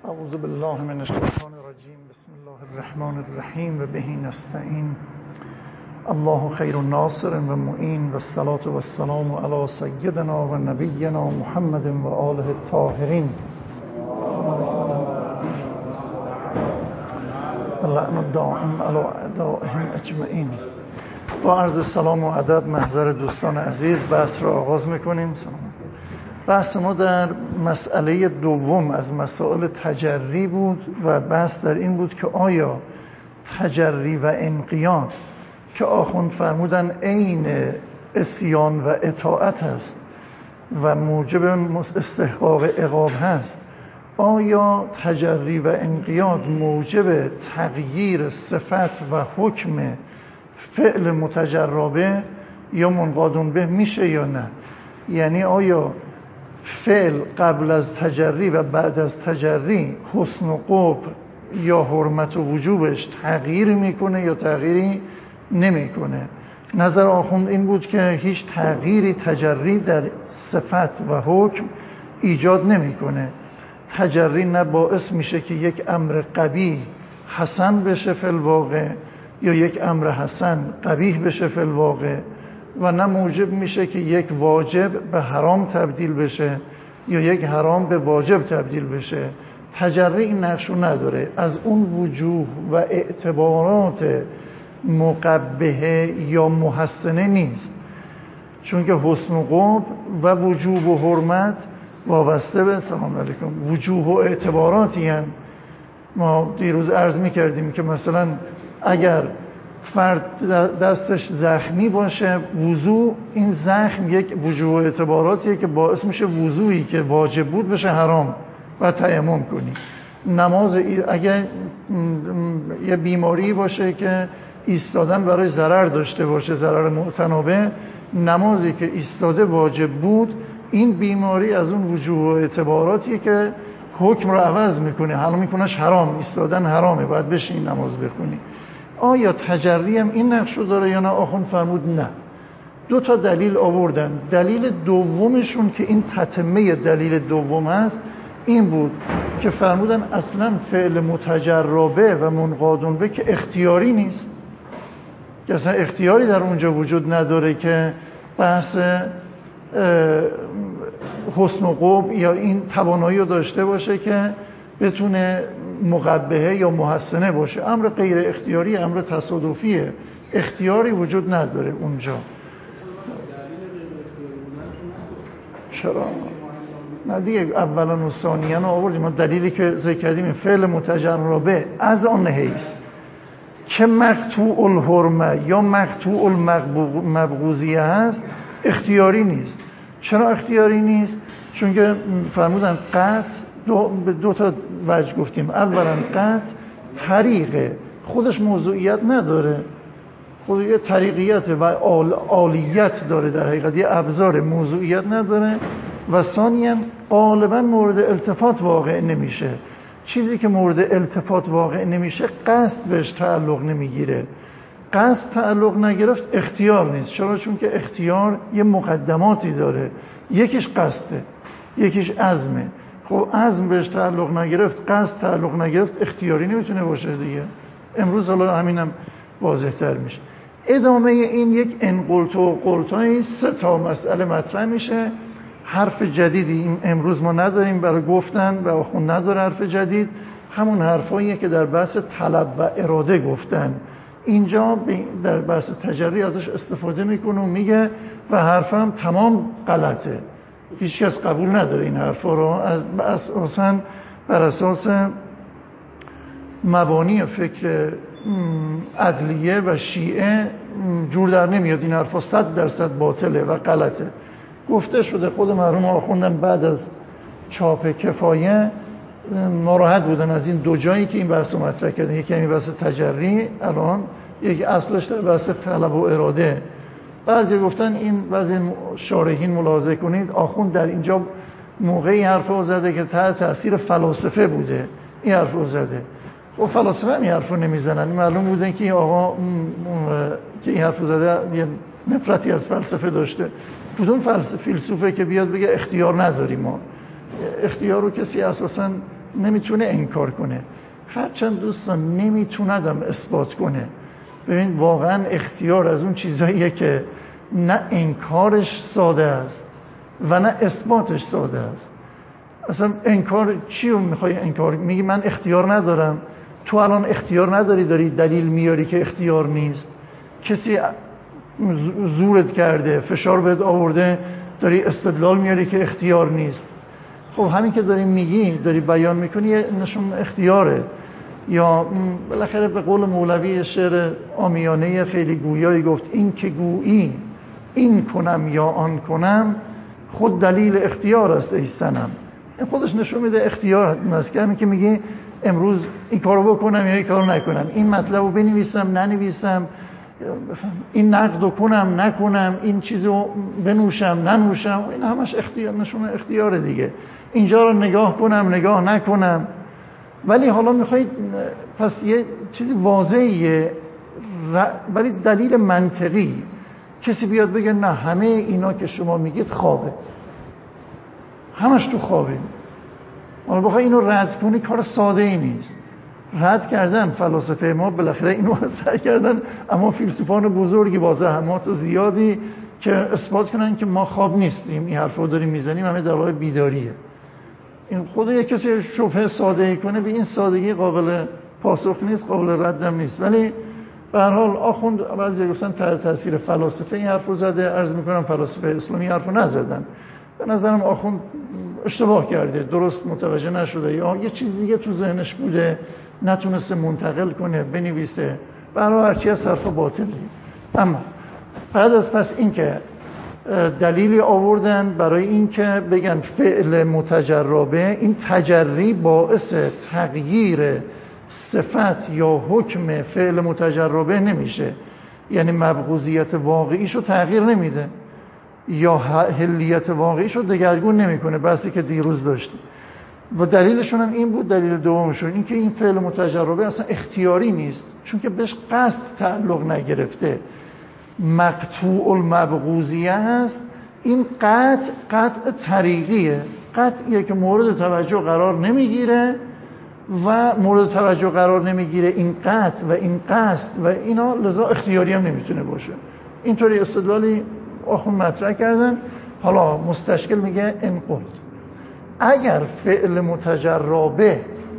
اعوذ بالله من الشیطان الرجیم. بسم الله الرحمن الرحیم و به نستعین. الله خیر ناصر و معین و الصلاة و السلام علی سیدنا و نبینا محمد و آله الطاهرین اللعن الدائم علی اعدائهم اجمعین. با عرض سلام و ادب محضر دوستان عزیز بحث را آغاز میکنیم. بحث ما در مسئله دوم از مسائل تجری بود و بحث در این بود که آیا تجری و انقیاد که آخوند فرمودن عین عصیان و اطاعت است و موجب استحقاق عقاب هست، آیا تجری و انقیاد موجب تغییر صفت و حکم فعل متجربه یا منقاد به میشه یا نه؟ یعنی آیا فعل قبل از تجری و بعد از تجری حسن و قبح یا حرمت و وجوبش تغییر میکنه یا تغییری نمیکنه؟ نظر آخوند این بود که هیچ تغییری تجری در صفت و حکم ایجاد نمیکنه. تجری نه باعث میشه که یک امر قبیح حسن بشه فی الواقع یا یک امر حسن قبیح بشه فی الواقع، و نه موجب میشه که یک واجب به حرام تبدیل بشه یا یک حرام به واجب تبدیل بشه. تجری این نقشو نداره. از اون وجوه و اعتبارات مقبحه یا محسنه نیست، چون که حسن و قبح و وجوب و حرمت وابسته به سلام علیکم وجوه و اعتباراتی هستند. ما دیروز عرض میکردیم که مثلا اگر فرد دستش زخمی باشه، وضو این زخم یک وجوه و اعتباراتیه که باعث میشه وضویی که واجب بود بشه حرام و تیمم کنی. نماز اگر یه بیماری باشه که ایستادن برای ضرر داشته باشه، ضرر معتنابه، نمازی که ایستاده واجب بود، این بیماری از اون وجوه و اعتباراتیه که حکم رو عوض میکنه، حالا میکنش حرام، ایستادن حرامه، باید بشین نماز بخونی. آیا تجری هم این نقش رو داره یا نه؟ آخوند فرمود نه. دو تا دلیل آوردن. دلیل دومشون که این تتمه دلیل دوم هست این بود که فرمودن اصلا فعل متجربه و منقاد به که اختیاری نیست، که اصلا اختیاری در اونجا وجود نداره که بحث حسن و قبح یا این توانایی رو داشته باشه که بتونه مقبحه یا محسنه باشه. امر غیر اختیاری، امر تصادفیه، اختیاری وجود نداره اونجا. چرا؟ نه دیگه، اولا و ثانیاً آوردیم. ما دلیلی که ذکر کردیم فعل متجربه از آن حیث که مقطوع الحرمه یا مقطوع المبغوضیه هست اختیاری نیست. چرا اختیاری نیست؟ چون که فرمودن قطع به دو تا وجه گفتیم. اولا قطع طریقه خودش موضوعیت نداره، خود یه طریقیت و عالیت داره، در حقیقت یه ابزار، موضوعیت نداره. و ثانیاً غالبا مورد التفات واقع نمیشه. چیزی که مورد التفات واقع نمیشه قصد بهش تعلق نمیگیره. قصد تعلق نگرفت اختیار نیست. چرا؟ چون که اختیار یه مقدماتی داره، یکیش قصده، یکیش عزمه. خب عزم بهش تعلق نگرفت، قصد تعلق نگرفت، اختیاری نمیتونه باشه دیگه. امروز حالا همینم واضح تر میشه. ادامه این یک انقلت و قلتایی سه تا مسئله مطرح میشه. حرف جدیدی این امروز ما نداریم برای گفتن و آخوند نداره حرف جدید، همون حرفاییه که در بحث طلب و اراده گفتن. اینجا در بحث تجری ازش استفاده میکنه و میگه و حرفم تمام غلطه، هیچ کس قبول نداره این حرفا رو. اساساً بر اساس مبانی فکر عدلیه و شیعه جور در نمیاد. این حرفا 100% باطله و غلطه. گفته شده، خود مرحوم آخوندم بعد از چاپ کفایه ناراحت بودن از این دو جایی که این بحث رو مطرح کردن. یکی همین بحث تجری، الان یک اصلش در بحث طلب و اراده. بعضی گفتن این، بعضی شارحین ملاحظه کنید، آخوند در اینجا موقعی حرف رو زده که تحت تاثیر فلاسفه بوده این حرف رو زده. خب فلاسفه هم این حرف رو نمیزنن. معلوم بوده که این آقا که این حرف رو زده یه نفرتی از فلسفه داشته. کدوم فیلسوفه که بیاد بگه اختیار نداریم ما؟ اختیار رو کسی اساساً نمیتونه انکار کنه. هرچند دوستان نمیتوندم اثبات کنه. ببین واقعا اختیار از اون چیزاییه که نه انکارش ساده است و نه اثباتش ساده است. اصلا انکار چی رو میخوای انکار؟ میگی من اختیار ندارم. تو الان اختیار نداری، داری دلیل میاری که اختیار نیست. کسی زورت کرده، فشار بهت آورده، داری استدلال میاری که اختیار نیست. خب همین که داری میگی، داری بیان میکنی، نشون اختیاره. یا بالاخره به قول مولوی شعر عامیانه خیلی گویایی گفت این که گویی این کنم یا آن کنم خود دلیل اختیار است ای صنم. این خودش نشون میده اختیار است. که همین که میگی امروز این کارو بکنم یا این کارو نکنم، این مطلبو بنویسم ننویسم، این نقدو کنم نکنم، این چیزو بنوشم ننوشم، این همش اختیار، نشون اختیار دیگه. اینجا رو نگاه کنم نگاه نکنم. ولی حالا میخواید پس یه چیزی واضحیه ولی دلیل منطقی، کسی بیاد بگه نه همه اینا که شما میگید خوابه، همش تو خوابه، حالا بخوای اینو رد کنی کار ساده ای نیست. رد کردن فلاسفه ما بالاخره اینو سعی کردن، اما فیلسوفان بزرگی با زحمات زیادی که اثبات کنن که ما خواب نیستیم، این حرفو داریم میزنیم، همه در واقع بیداریه. این خود یک کسی شبهه ساده ای کنه به این سادگی قابل پاسخ نیست، قابل ردم نیست. ولی به هر حال آخوند بعضی گفتن تحت تاثیر فلاسفه این حرفو زده، عرض میکنم فلاسفه اسلامی حرفو نزدن. به نظرم آخوند اشتباه کرده، درست متوجه نشده یا یه چیز دیگه تو ذهنش بوده نتونسته منتقل کنه بنویسه، برای هرچی از حرف باطلی. اما بعد از پس این که دلیلی آوردن برای این که بگن فعل متجربه، این تجری باعث تغییر صفت یا حکم فعل متجربه نمیشه، یعنی مبغوضیت واقعیشو تغییر نمیده یا حلیت واقعیشو دگرگون نمیکنه، بحثی که دیروز داشتیم. و دلیلشون هم این بود، دلیل دومشون این که این فعل متجربه اصلا اختیاری نیست، چون که بهش قصد تعلق نگرفته، مقطوع المبغوضیه هست. این قطع طریقیه، قطعیه که مورد توجه قرار نمیگیره و مورد توجه قرار نمیگیره این قطع و این قصد و اینا، لذا اختیاری هم نمیتونه باشه. اینطوری استدلالی آخوند مطرح کردن. حالا مستشکل میگه ان قلت، اگر فعل متجربه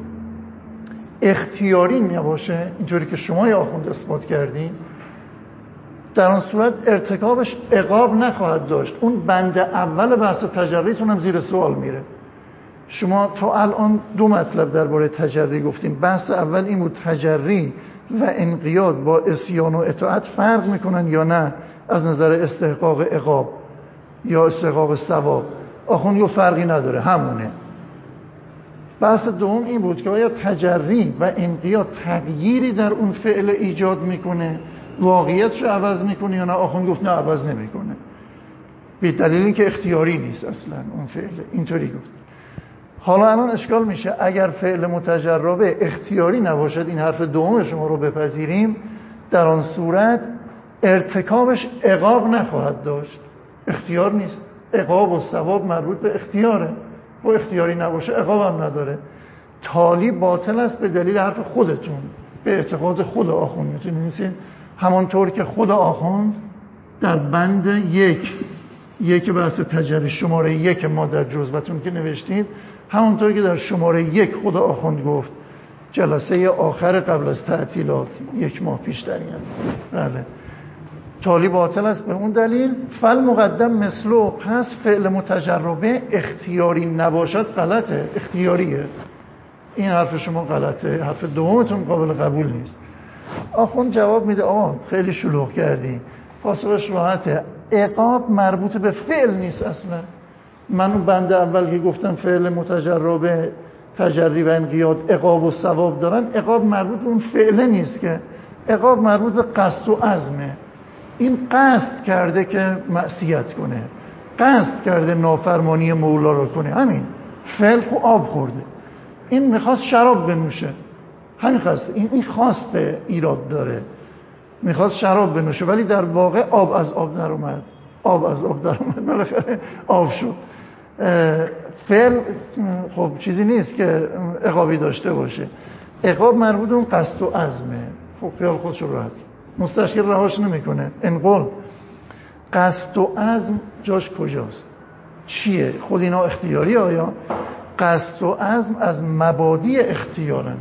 اختیاری نباشه اینطوری که شما یا آخوند اثبات کردین، در آن صورت ارتکابش عقاب نخواهد داشت. اون بند اول بحث تجریتون هم زیر سوال میره. شما تا الان دو مطلب درباره تجری گفتیم. بحث اول این بود تجری و انقیاد با عصیان و اطاعت فرق میکنن یا نه از نظر استحقاق عقاب یا استحقاق ثواب. آخوند یه فرقی نداره، همونه. بحث دوم این بود که آیا تجری و انقیاد تغییری در اون فعل ایجاد میکنه، واقعیتش رو عوض میکنه یا نه؟ آخوند گفت نه عوض نمیکنه، به دلیل اینکه اختیاری نیست اصلا اون فعل. اینطوری گفت. حالا الان اشکال میشه اگر فعل متجربه اختیاری نباشد، این حرف دوم شما رو بپذیریم، در آن صورت ارتکابش عقاب نخواهد داشت، اختیار نیست. عقاب و ثواب مربوط به اختیاره، و اختیاری نباشه عقاب هم نداره. تالی باطل است به دلیل حرف خودتون، به اعتقاد خود آخوند میتونید همانطور که خود آخوند در بند یک بحث تجری شماره 1 ما در جزوتون که نوشتید، همانطور که در شماره 1 خود آخوند گفت جلسه آخر قبل از تعطیلات 1 ماه پیش در این، بله، تالی باطل است به اون دلیل. فل مقدم مثلو، پس فعل متجربه اختیاری نباشد غلطه، اختیاریه. این حرف شما غلطه، حرف دومتون قابل قبول نیست. آخوند جواب میده خیلی شلوغ کردی، پاسخش راحته، عقاب مربوط به فعل نیست اصلا. من اون بند اول که گفتم فعل متجربه تجری و انقیاد عقاب و ثواب دارن، عقاب مربوط به اون فعل نیست، که عقاب مربوط به قصد و عزمه. این قصد کرده که معصیت کنه، قصد کرده نافرمانی مولا رو کنه، همین. فعل خو آب خورده، این میخواست شراب بنوشه، همین خواست، این خواست ایراد داره، میخواست شراب بنوشه ولی در واقع آب از آب در اومد، بالاخره آب شد. فعل خب چیزی نیست که عقابی داشته باشه. عقاب مربوط اون قصد و عزمه. خب خیال خودش رو راحت مستشکل رهاش نمیکنه. انقل قصد و عزم جاش کجاست؟ چیه؟ خود اینا اختیاری؟ آیا قصد و عزم از مبادی اختیارن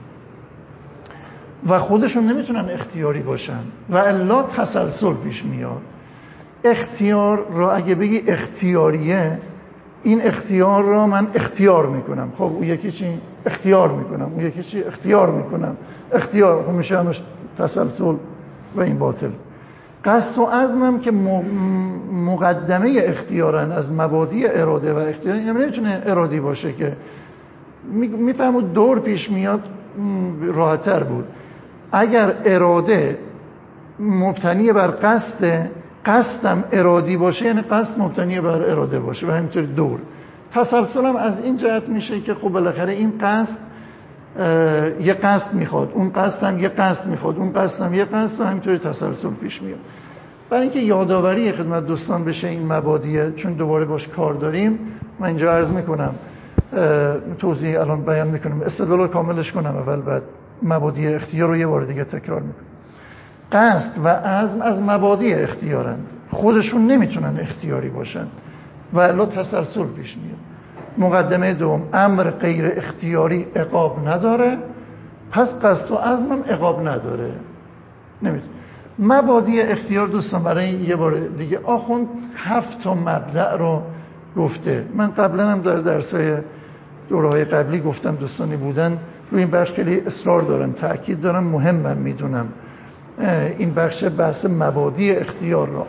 و خودشون نمیتونن اختیاری باشن و الا تسلسل پیش میاد. اختیار را اگه بگی اختیاریه، این اختیار را من اختیار میکنم. خب اون یکی چی؟ اختیار میکنم. اون یکی چی؟ اختیار میکنم. اختیار خب میشه همش تسلسل و این باطل. قصد و عزمم که مقدمه اختیارن از مبادی اراده و اختیار، این نمیتونه ارادی باشه که میفهمود دور پیش میاد راحت‌تر بود. اگر اراده مبتنی بر قصدم ارادی باشه، یعنی قصد مبتنی بر اراده باشه و همینطور دور. تسلسلم از این جهت میشه که خب بالاخره این قصد یه قصد میخواد، اون قصد هم یه قصد میخواد، اون قصد هم یه قصد و همینطوری تسلسل پیش میاد. برای اینکه یادآوری خدمت دوستان بشه این مبادیه، چون دوباره باش کار داریم، من اینجا عرض میکنم توضیح الان بیان میکنم، استدلال کاملش کنم اول، بعد مبادی اختیار رو یه بار دیگه تکرار میکنم. قصد و عزم از مبادی اختیارند، خودشون نمیتونن اختیاری باشن و الا تسلسل پیش میاد. مقدمه دوم، امر غیر اختیاری عقاب نداره، پس قصد و عزمم عقاب نداره. نمیتونه. مبادی اختیار دوستان برای یه بار دیگه، آخوند 7 تا مبدأ رو گفته. من قبلا هم در درس‌های دوره‌های قبلی گفتم، دوستانی بودن روی این بخش خیلی اصرار دارن، تأکید دارن، مهمم میدونم این بخش بحث مبادی اختیار رو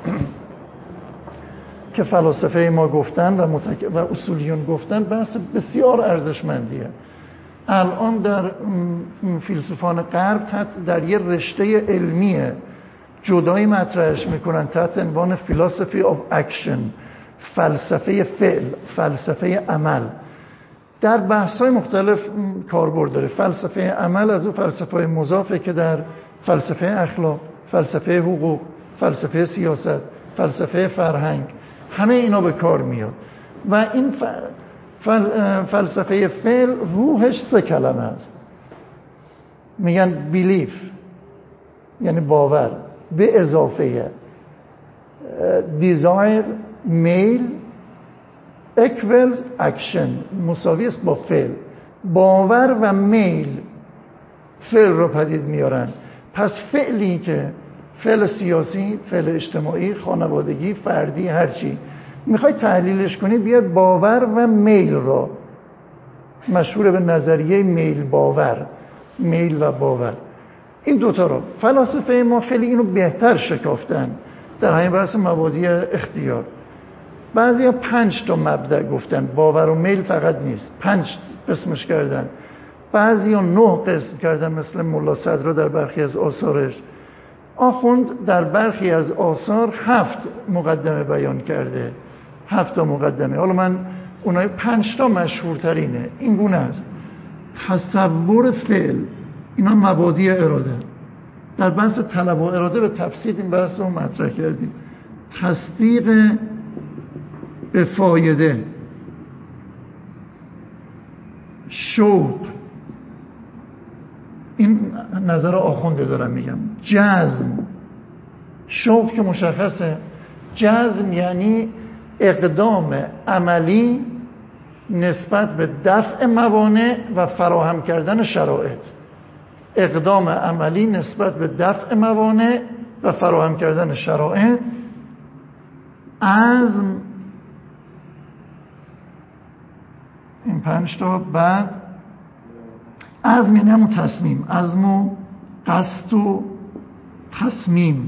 که فلاسفه ما گفتن و اصولیون گفتن، بحث بسیار ارزشمندیه. الان در فیلسوفان غرب در یه رشته علمی جدایی مطرحش میکنن تحت عنوان philosophy of action، فلسفه فعل، فلسفه عمل. در بحث‌های مختلف کاربرد داره. فلسفه عمل از اون فلسفه‌های مضافه که در فلسفه اخلاق، فلسفه حقوق، فلسفه سیاست، فلسفه فرهنگ، همه اینا به کار میاد. و این فلسفه فعل روحش 3 کلمه است. میگن بیلیف یعنی باور، به اضافه دیزایر، میل، equals action، مساوی است با فعل. باور و میل فعل رو پدید میارن. پس فعلی که فعل سیاسی، فعل اجتماعی، خانوادگی، فردی، هرچی میخوای تحلیلش کنی، بیا باور و میل رو، مشهور به نظریه میل باور، میل و باور، این دوتا رو فلاسفه ما خیلی اینو بهتر شکافتن در همین بحث مبادی اختیار. بعضی ها 5 تا مبدأ گفتن، باور و میل فقط نیست، 5 قسمش کردن. بعضی ها 9 قسم کردن، مثل ملا صدرا در برخی از آثارش. آخوند در برخی از آثار 7 مقدمه بیان کرده، 7 تا مقدمه. حالا من اونای 5 تا مشهورترینه، این گونه است: تصور فعل، اینا مبادی اراده. در بحث طلب و اراده به تفصیل این بحث رو مطرح کردیم. تصدیق به فایده، شوق، این نظر آخونده دارم میگم. جزم، شوق که مشخصه، جزم یعنی اقدام عملی نسبت به دفع موانع و فراهم کردن شرایط. اقدام عملی نسبت به دفع موانع و فراهم کردن شرایط. عزم، این 5 تا. بعد عزم یعنی همون تصمیم، عزم و قصد و تصمیم.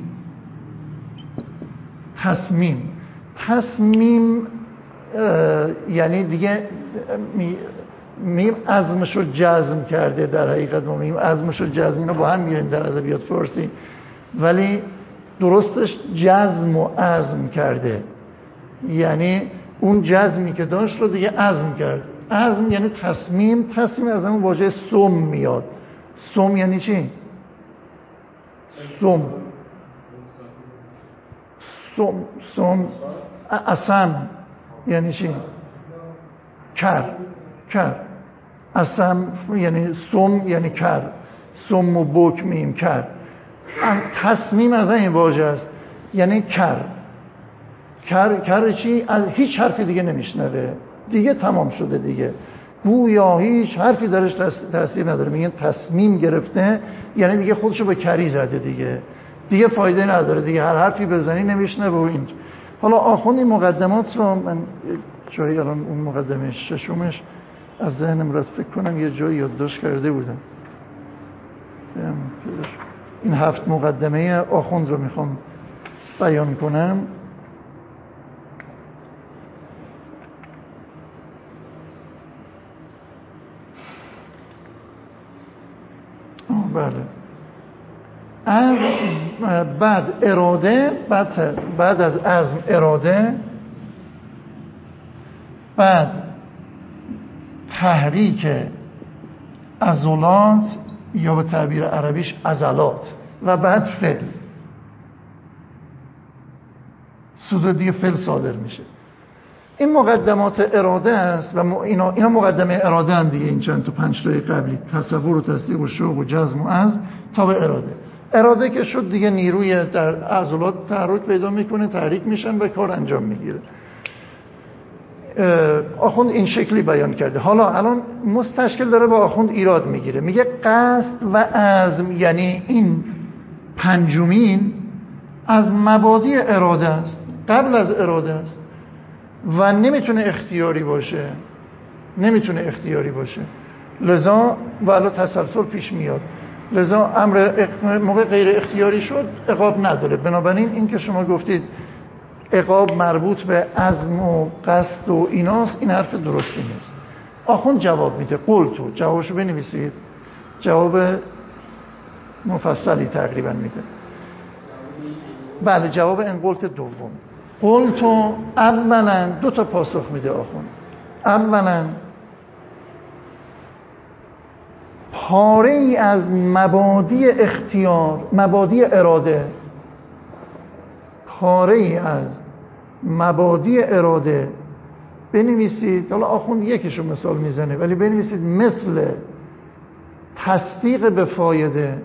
تصمیم یعنی دیگه میم عزمشو جزم کرده، در حقیقت ما میم عزمشو جزم، اینا با هم میریم در ادبیات فارسی، ولی درستش جزم و عزم کرده، یعنی اون جزمی که داشت رو دیگه عزم کرد. عزم یعنی تصمیم. تصمیم از همون واژه سم میاد. سم یعنی چی؟ سم اسم یعنی چی؟ کر اصلا یعنی سم یعنی کر، سم و بک میم کر. تصمیم از این واژه است، یعنی کر چی؟ از هیچ حرفی دیگه نمیشنوه دیگه، تمام شده دیگه، گویا هیچ حرفی درش تاثیر نداره. میگن تصمیم گرفته یعنی دیگه خودشو به کری زده دیگه فایده نداره دیگه، هر حرفی بزنی نمیشنوه. و این حالا آخوند این مقدمات رو من جایی الان اون مقدمه ششمش از ذهنم رد، فکر کنم یه جایی یادداشت کرده بودم. این 7 مقدمه آخوند رو میخوام بیان کنم. بله. بعد اراده، بعد از عزم اراده، بعد تحریک عضلات یا به تعبیر عربیش عضلات، و بعد فعل. سودادی فعل صادر میشه. این مقدمات اراده است و اینا مقدمه اراده هم دیگه. این چند تا 5 تای قبلی، تصور و تصدیق و شوق و جزم و عزم تا به اراده که شد دیگه نیروی در عضلات تحرک پیدا میکنه، تحریک میشن و کار انجام میگیره. آخوند این شکلی بیان کرده. حالا الان مستشکل داره با آخوند ایراد میگیره، میگه قصد و عزم یعنی این پنجمین از مبادی اراده است، قبل از اراده است و نمیتونه اختیاری باشه. لذا ولی تسلسل پیش میاد. لذا امر موقع غیر اختیاری شد عقاب نداره. بنابراین این که شما گفتید عقاب مربوط به عزم و قصد و ایناست، این حرف درستی نیست. آخوند جواب میده. قلتو، جوابشو بنویسید، جواب مفصلی تقریبا میده. بله، جواب این قلت دوم. قلتو اولا 2 تا پاسخ میده آخوند. اولا پاره ای از مبادی اختیار، مبادی اراده، پاره ای از مبادی اراده بنویسید. حالا آخوند یکیشو مثال میزنه ولی بنویسید مثل تصدیق به فایده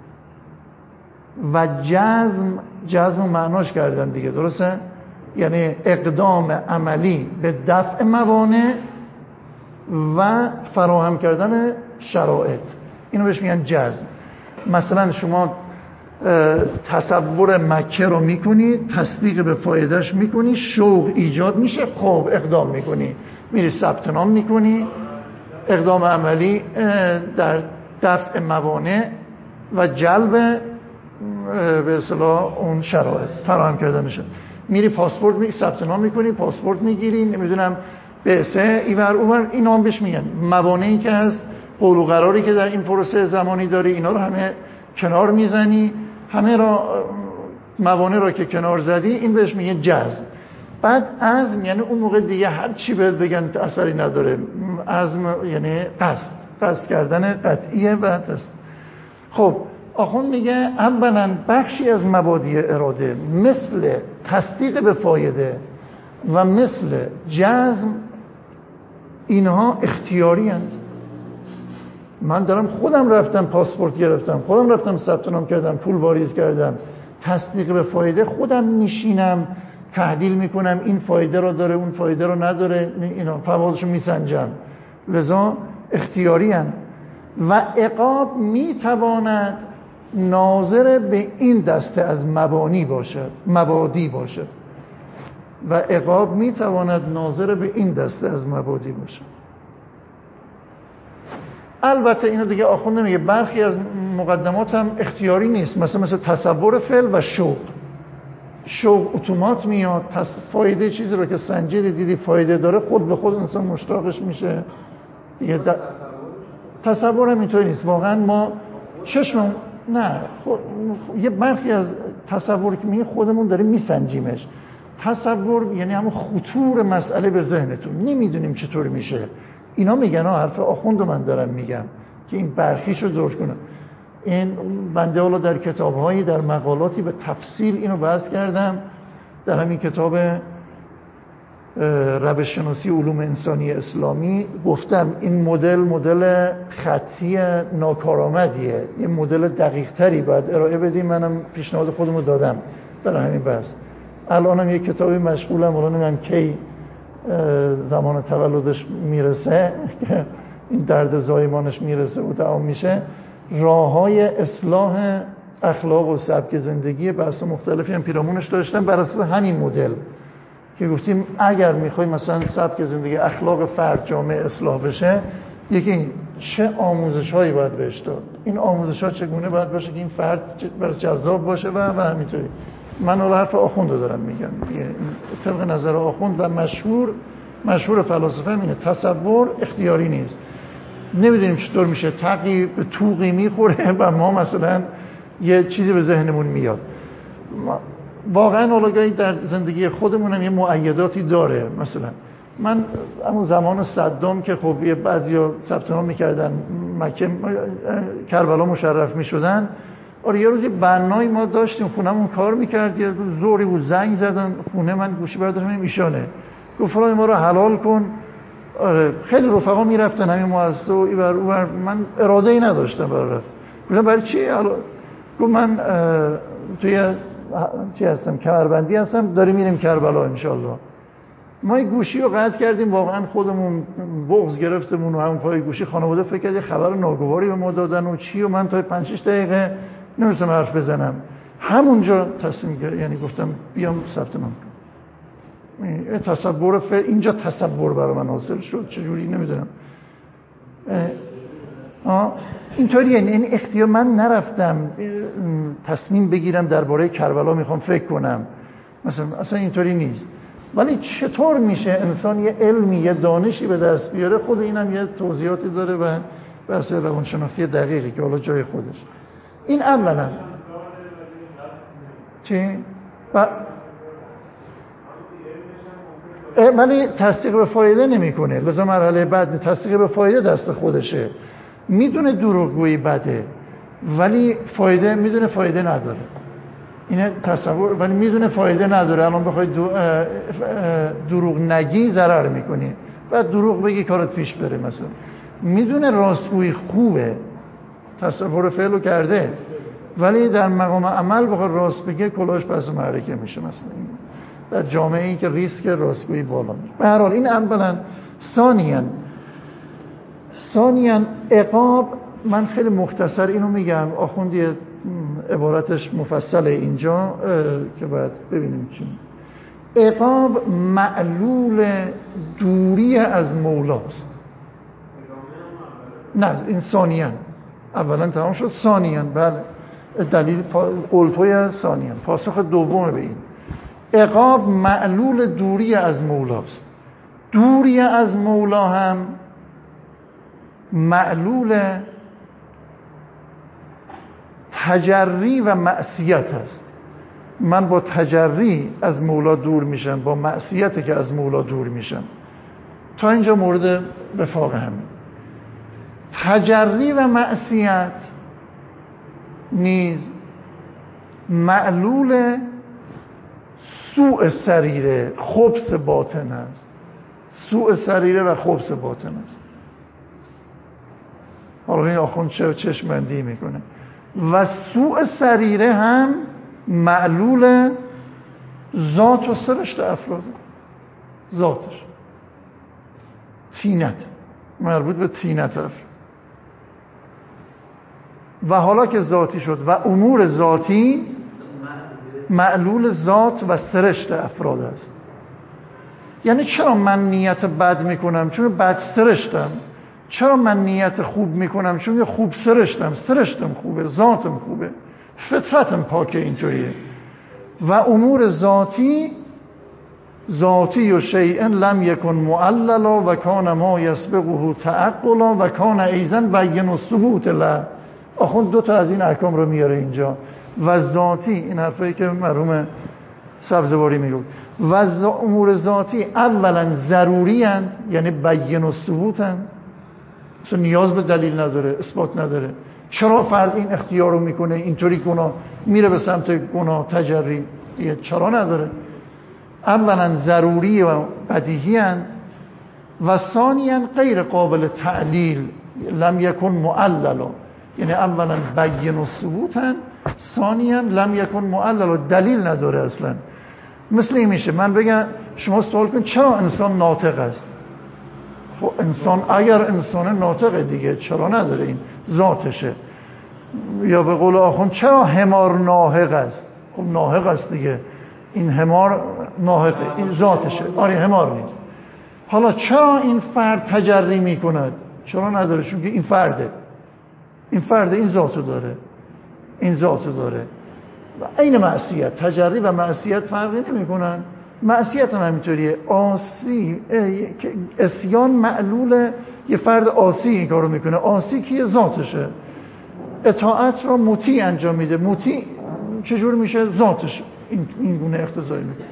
و جزم معناش کردن دیگه، درسته؟ یعنی اقدام عملی به دفع موانع و فراهم کردن شرایط، اینو بهش میگن جزم. مثلا شما تصور مکه رو میکنی، تصدیق به فایدهش میکنی، شوق ایجاد میشه، خب اقدام میکنی، میری ثبت نام میکنی، اقدام عملی در دفع موانع و جلب به اصطلاح اون شرایط فراهم کردن میشه. میری پاسپورت میگیری، ثبت نام میکنی، پاسپورت میگیری، نمیدونم بعثه ایور اونور، اینا هم بهش میگن موانعی که هست، قول و قراری که در این پروسه زمانی داری، اینا رو همه کنار میزنی، همه را موانع را که کنار زدی، این بهش میگه جزم. بعد عزم یعنی اون موقع دیگه هر چی بهت بگن اثری نداره. عزم یعنی قصد کردن قطعیه و هست. خب آخوند میگه اولا بخشی از مبادی اراده مثل تصدیق به فایده و مثل جزم اینها اختیاری هست. من دارم خودم رفتم پاسپورت گرفتم، خودم رفتم ثبت نام کردم، پول واریز کردم، تصدیق به فایده خودم میشینم تحلیل میکنم، این فایده رو داره اون فایده رو نداره، اینا فوایدشو میسنجم، لذا اختیاری هست. و عقاب میتواند ناظر به این دسته از مبادی باشد و عقاب میتواند ناظر به این دسته از مبادی باشد. البته اینو دیگه آخوند نمیگه، برخی از مقدمات هم اختیاری نیست، مثل تصور فعل و شوق اتومات میاد، فایده چیزی رو که سنجیدی دیدی فایده داره، خود به خود انسان مشتاقش میشه دیگه. تصور هم اینطوری نیست واقعا. ما چشممون نه، یه برخی از تصور که میگه خودمون داریم میسنجیمش. تصور یعنی همون خطور مسئله به ذهنتون، نمیدونیم چطور میشه. اینا میگن حرف آخوند من دارم میگم که این برخیشو دور کنم. این بنده حالا در کتابهایی در مقالاتی به تفصیل اینو بحث کردم، در همین کتاب روش شناسی علوم انسانی اسلامی گفتم این مدل خطی ناکارآمدیه، یه مدل دقیق تری باید ارائه بدیم. منم پیشنهاد خودمو دادم برای همین بحث. الانم یه کتابی مشغولم، الان نمیدونم کی زمان تولدش میرسه که این درد زایمانش میرسه و تمام میشه، راههای اصلاح اخلاق و سبک زندگی، بحث مختلفی هم پیرامونش داشتم بر اساس همین مدل که گفتیم اگر میخوایم مثلا سبک زندگی اخلاق فرد جامعه اصلاح بشه، یکی چه آموزش‌هایی باید بهش داد، این آموزش‌ها چگونه باید باشه که این فرد براش جذاب باشه و همینطوری. من اون حرف آخوند رو دارم میگم، طبق نظر آخوند و مشهور فلاسفه اینه، تصور اختیاری نیست. نمیدونیم چطور میشه، تقی به توقی میخوره و ما مثلا یه چیزی به ذهنمون میاد. واقعا اولگاهی در زندگی خودمون هم یه مؤیداتی داره. مثلا من همون زمان صدام که خب یه بعضیا ثبت نام میکردن مکه کربلا مشرف میشدن، آره یه روزی بنایی ما داشتیم خونمون کار میکرد، یه روز زوری بود زنگ زدن خونه من، گوشی برداشتم ایشانه، گفت فلان ما رو حلال کن. آره خیلی رفقا میرفتن همین مؤسسه و اینور اونور، من اراده ای نداشتم گفتم برای چی؟ گفت من توی چی هستم، کمربندی هستم، داریم میریم کربلا انشالله. ما این گوشی رو قطع کردیم، واقعا خودمون بغض گرفتمون و همون پای گوشی خانواده فکر کرد خبر ناگواری به ما دادن و چی، و من تا 5-6 دقیقه نمیتونم حرف بزنم. همونجا تصمیم گرفتم، یعنی گفتم بیام ثبت نام کنم. تصور اینجا تصور برای من حاصل شد، چجوری نمیدونم. اینطوریه، این اختیار. من نرفتم تصمیم بگیرم درباره کربلا میخوام فکر کنم، مثلا اصلا اینطوری نیست. ولی چطور میشه انسان یه علمی، یه دانشی به دست بیاره؟ خود اینم یه توضیحاتی داره و بحث روانشناختی دقیقی که حالا جای خودش. این اولا چی؟ ولی تصدیق به فایده نمیکنه، لذا مرحله بعد تصدیق به فایده دست خودشه. میدونه دروغگویی بده ولی فایده میدونه فایده نداره، اینه تصور، ولی میدونه فایده نداره. الان بخوای دروغ نگی ضرر میکنی، بعد دروغ بگی کارت پیش بره. مثلا میدونه راستگویی خوبه، تصور فعلو کرده، ولی در مقام عمل بخواد راست بگه کلاهش پس معرکه میشه. مثلا در جامعه ای که ریسک راستگویی بالا میره. به هر حال این اولا. ثانیاً عقاب، من خیلی مختصر اینو میگم، آخوندی عبارتش مفصله اینجا که باید ببینیم چی. عقاب معلول دوری از مولاست. نه این ثانیاً، اولا تمام شد، ثانیاً بله دلیل قلتوی ثانیاً پاسخ دوم به این. عقاب معلول دوری از مولاست. دوری از مولا هم معلول تجری و معصیت است. من با تجری از مولا دور میشم، با معصیت که از مولا دور میشم. تا اینجا مورد وفاق همین. تجری و معصیت نیز معلول سوء سریره، خبث باطن است. سوء سریره و خبث باطن است. حالا این آخوند چه چشمندی میکنه. و سوء سریره هم معلول ذات و سرشت افراد، ذاتش طینت، مربوط به طینت افراد. و حالا که ذاتی شد و امور ذاتی معلول ذات و سرشت افراد است. یعنی چرا من نیت بد میکنم؟ چون بد سرشتم. چرا من نیت خوب میکنم؟ چون خوب سرشتم خوبه، ذاتم خوبه، فطرتم پاکه، اینطوریه. و امور ذاتی و شیء لم یکن معللا و کان ما یسبقه تعقلا و کان ایضا بین الثبوت له. آخوند دو تا از این احکام رو میاره اینجا. و ذاتی، این حرفایی که مرحوم سبزواری میگه، و امور ذاتی اولا ضروری اند، یعنی بین الثبوت اند، اصلا نیاز به دلیل نداره، اثبات نداره. چرا فرد این اختیار رو میکنه، اینطوری گناه میره به سمت گناه تجری، چرا نداره. اولا ضروری و بدیهی هستند و ثانیا غیر قابل تعلیل، لم یکن معلل، یعنی اولا بین و ثبوت هستند، ثانیا لم یکن معلل، دلیل نداره اصلا. مثل این میشه من بگم شما سوال کن چرا انسان ناطق است؟ خب انسان اگر انسان ناطقه دیگه، چرا نداره؟ این ذاتشه. یا به قول آخوند چرا حمار ناهق است؟ خب ناهق است دیگه، این حمار ناهقه، این ذاتشه. آره حمار نیست. حالا چرا این فرد تجری میکند؟ چرا نداره؟ چون که این فرده، این ذاتو داره، این ذاتو داره. و این معصیت، تجری و معصیت فرقی نمیکنن. معصیت هم همینطوریه. عاصی عصیان معلول یه فرد عاصی این کارو میکنه. عاصی که ذاتشه. اطاعت را مطیع انجام میده. مطیع چجور میشه؟ ذاتش این گونه اقتضایی میکنه.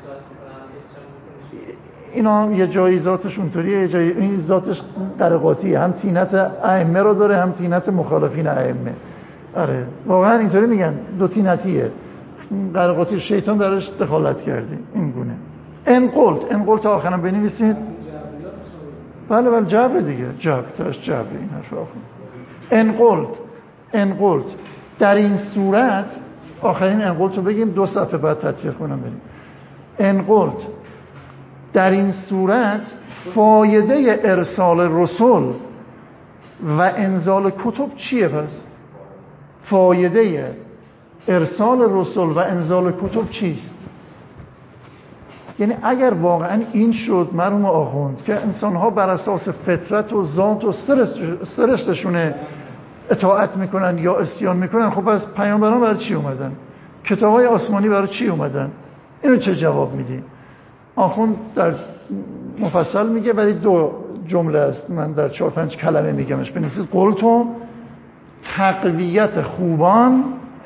اینا یه جایی ذاتش اونطوریه، یه جایی این ذاتش درقاطیه، هم تینت ائمه رو داره هم تینت مخالفین ائمه. آره واقعا اینطوری میگن، دو تینتیه. درقاطی شیطان درش دخالت کرده این گونه. انقلت تا آخرام بنویسید. بله جبر دیگه، تاش جبر این حرف آخر. انقلت در این صورت، آخرین انقلت رو بگیم 2 صفحه بعد تطبیق کنم بریم. انقلت در این صورت فایده ارسال رسول و انزال کتب چیه؟ پس فایده ارسال رسول و انزال کتب چیست؟ یعنی اگر واقعا این شد مرحوم آخوند که انسان‌ها بر اساس فطرت و ذات و سرشتشونه اطاعت میکنن یا عصیان میکنن، خب پس پیامبران برای چی اومدن؟ کتاب‌های آسمانی برای چی اومدن؟ اینو چه جواب میدی؟ آخوند در مفصل میگه، ولی 2 جمله است، من در 4-5 کلمه میگمش. بنویسید قلتو تقویت خوبان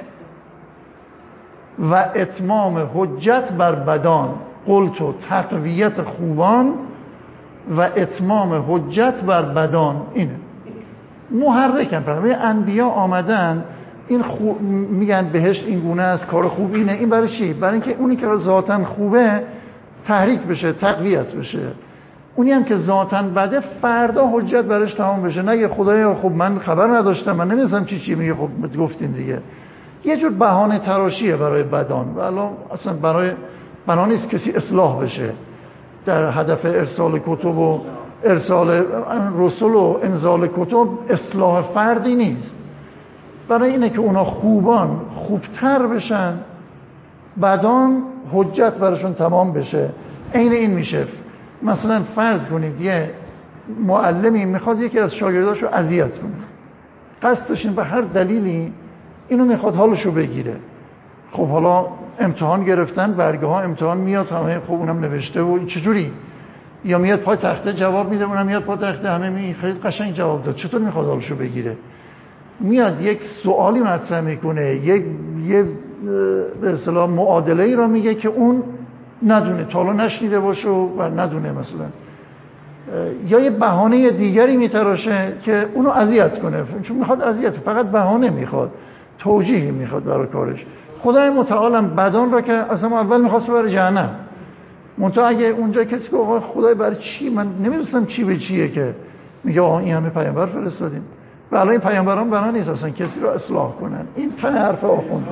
و اتمام حجت بر بدان. قلتو تقویت خوبان و اتمام حجت بر بدان. اینه محرکن. برای انبیا آمدن این میگن بهشت این گونه است، کار خوب اینه. این برای چی؟ برای اینکه اونی که ذاتاً خوبه تحریک بشه، تقویت بشه. اونی هم که ذاتاً بده فردا حجت برش تمام بشه. نگه خدایا خب من خبر نداشتم، من نمی‌دونم چی میگه. خب گفتین دیگه. یه جور بهانه تراشیه برای بدان. و الان اصلا برای بنا نیست کسی اصلاح بشه. در هدف ارسال کتب و ارسال رسول و انزال کتب اصلاح فردی نیست. برای اینه که اونا خوبان خوبتر بشن، بدان حجت براشون تمام بشه. عین این میشه. مثلا فرض کنید یه معلمی میخواد یکی از شاگرداشو اذیت کنه، قصدش این به هر دلیلی اینو میخواد حالشو بگیره. خب حالا امتحان گرفتن، برگه ها امتحان میاد، همه خب اونم نوشته و این چجوری؟ یا میاد پای تخته جواب میده، اونم میاد پای تخته، همه خیلی قشنگ جواب داد. چطور میخواد حالشو بگیره؟ میاد یک سوالی مطرح میکنه، یه به اصطلاح معادله‌ای رو میگه که اون ندونه، تا حالا نشنیده باشه و ندونه مثلا، یا یه بهانه دیگری میتراشه که اونو اذیت کنه، چون میخواد اذیت، فقط بهانه میخواد، توجیه میخواد برای کارش. خدای متعال بدان را که اصلا اول میخواست بره جهنم، منتها اگه اونجا کسی که آقا خدای برای چی، من نمیدونستم چی به چیه، که میگه آقا این همه پیامبر فرستادیم و الان این پیامبران بنا نیست اصلا کسی رو اصلاح کنن. این حرف آخونده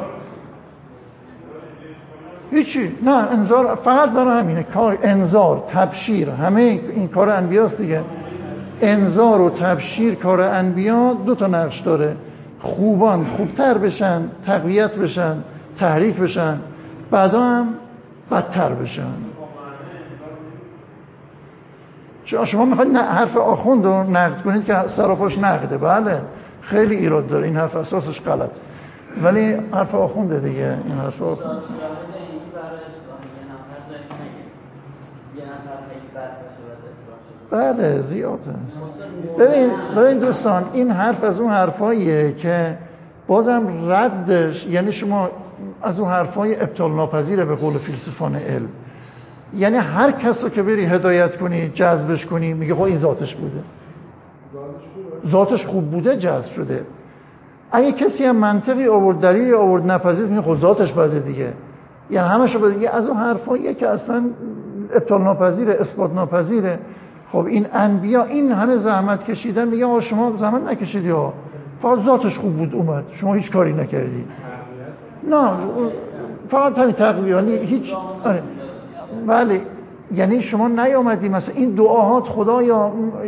هیچی نه. انذار فقط برای همینه، کار انذار تبشیر همه این کار انبیاست دیگه. انذار و تبشیر کار انبیا 2 تا نقش داره. خوبان خوبتر بشن، تقویت بشن، تحریک بشن، بعدا هم بدتر بشن. شما میخواید حرف آخوند رو نقد کنید که سراپاش نقده، بله خیلی ایراد داره این حرف، اساسش غلط، ولی حرف آخونده دیگه. این حرف آخونده بله زیاد است. ببین دوستان، این حرف از اون حرفاییه که بازم ردش، یعنی شما از اون حرفای ابطال ناپذیره به قول فیلسوفان علم. یعنی هر کس رو که بری هدایت کنی، جذبش کنی، میگه خب این ذاتش بوده، ذاتش خوب بوده جذب شده. اگه کسی هم منطقی آورد، دلیلی آورد، نپذیر، میگه خب ذاتش بده دیگه. یعنی همشو بگه از اون حرفاییه که اصلا ابطال ناپذیره، اثبات ناپذیره. خب این انبیا این همه زحمت کشیدن، میگه آقا شما زحمت نکشیدی ها، فقط ذاتش خوب بود اومد، شما هیچ کاری نکردی. نه فقط همین تقویانی هیچ. بله یعنی شما نیامدی مثلا این دعاهات خدایا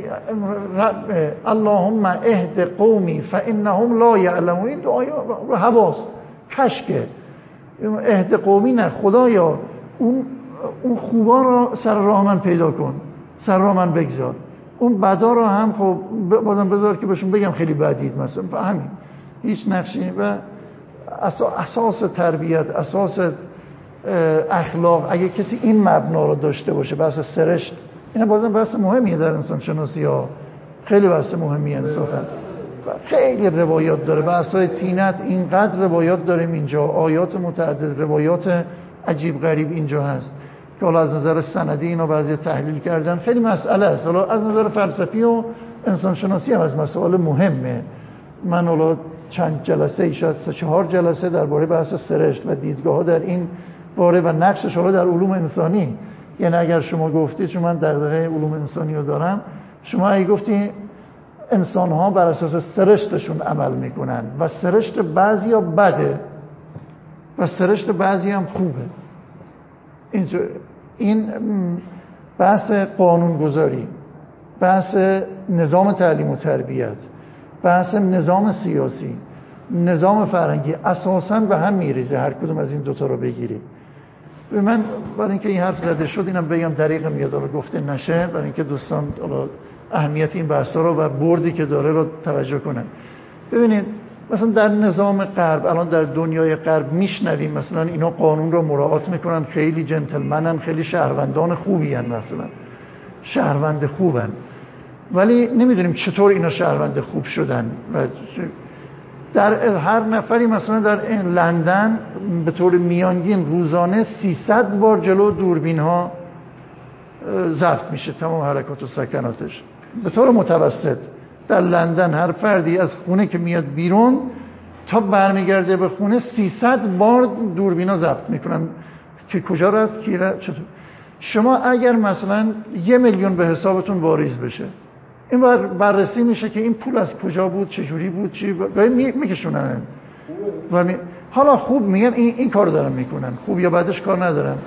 اللهم اهد قومی فانهم لا یعلمون، این دعای حواس کشکه، اهد قومی نه، خدایا اون خوبا رو سر راه من پیدا کن، سر راه من بگذار، اون بدا رو هم خب بازم بذار که بهشون بگم خیلی بدید مثلا، همین هیچ نقشی. و اساس تربیت، اساس اخلاق اگه کسی این مبنا رو داشته باشه، بحث سرشت، اینا بازم بحث مهمیه در انسان شناسی ها، خیلی بحث مهمیه انصافا. خیلی روایات داره، بحث‌های تینت اینقدر روایات داریم اینجا، آیات متعدد، روایات عجیب غریب اینجا هست که حالا از نظر سندی اینا بعضی تحلیل کردن، خیلی مسئله است. حالا از نظر فلسفی و انسان شناسی هم از مسائل مهمه. من حالا چند جلسه، شاید 3-4 جلسه درباره بحث سرشت و دیدگاه‌ها در این باره و نقشش حالا در علوم انسانی، یعنی اگر شما گفتید، چون من دغدغه علوم انسانی رو دارم، شما اگه گفتی انسان ها بر اساس سرشتشون عمل میکنن و سرشت بعضیا بده و سرشت بعضی هم خوبه، این بحث قانونگذاری، بحث نظام تعلیم و تربیت، بحث نظام سیاسی، نظام فرهنگی، اساساً به هم میریزه هر کدوم از این دوتا رو بگیری. من برای اینکه این حرف زده شد اینم بگم دریغ میاد رو گفته نشه، برای اینکه دوستان اهمیت این بحثا رو و بردی که داره رو توجه کنن. ببینید مثلا در نظام غرب، الان در دنیای غرب میشنویم مثلا اینا قانون رو مراعات میکنن، خیلی جنتلمنن، خیلی شهروندان خوبی هن، مثلا شهروند خوبن، ولی نمیدونیم چطور اینا شهروند خوب شدن. و در هر نفری مثلا در لندن به طور میانگین روزانه 300 بار جلو دوربین ها ضبط میشه تمام حرکات و سکناتش به طور متوسط. در لندن هر فردی از خونه که میاد بیرون تا برمیگرده به خونه 300 بار دوربین ها ضبط میکنن که کجا رفت، کی رفت، چطور. شما اگر مثلا 1 میلیون به حسابتون واریز بشه، این بررسی میشه که این پول از کجا بود، چجوری بود، چی میکشونن. حالا خوب میگم این کار دارن میکنن، خوب یا بعدش کار ندارن.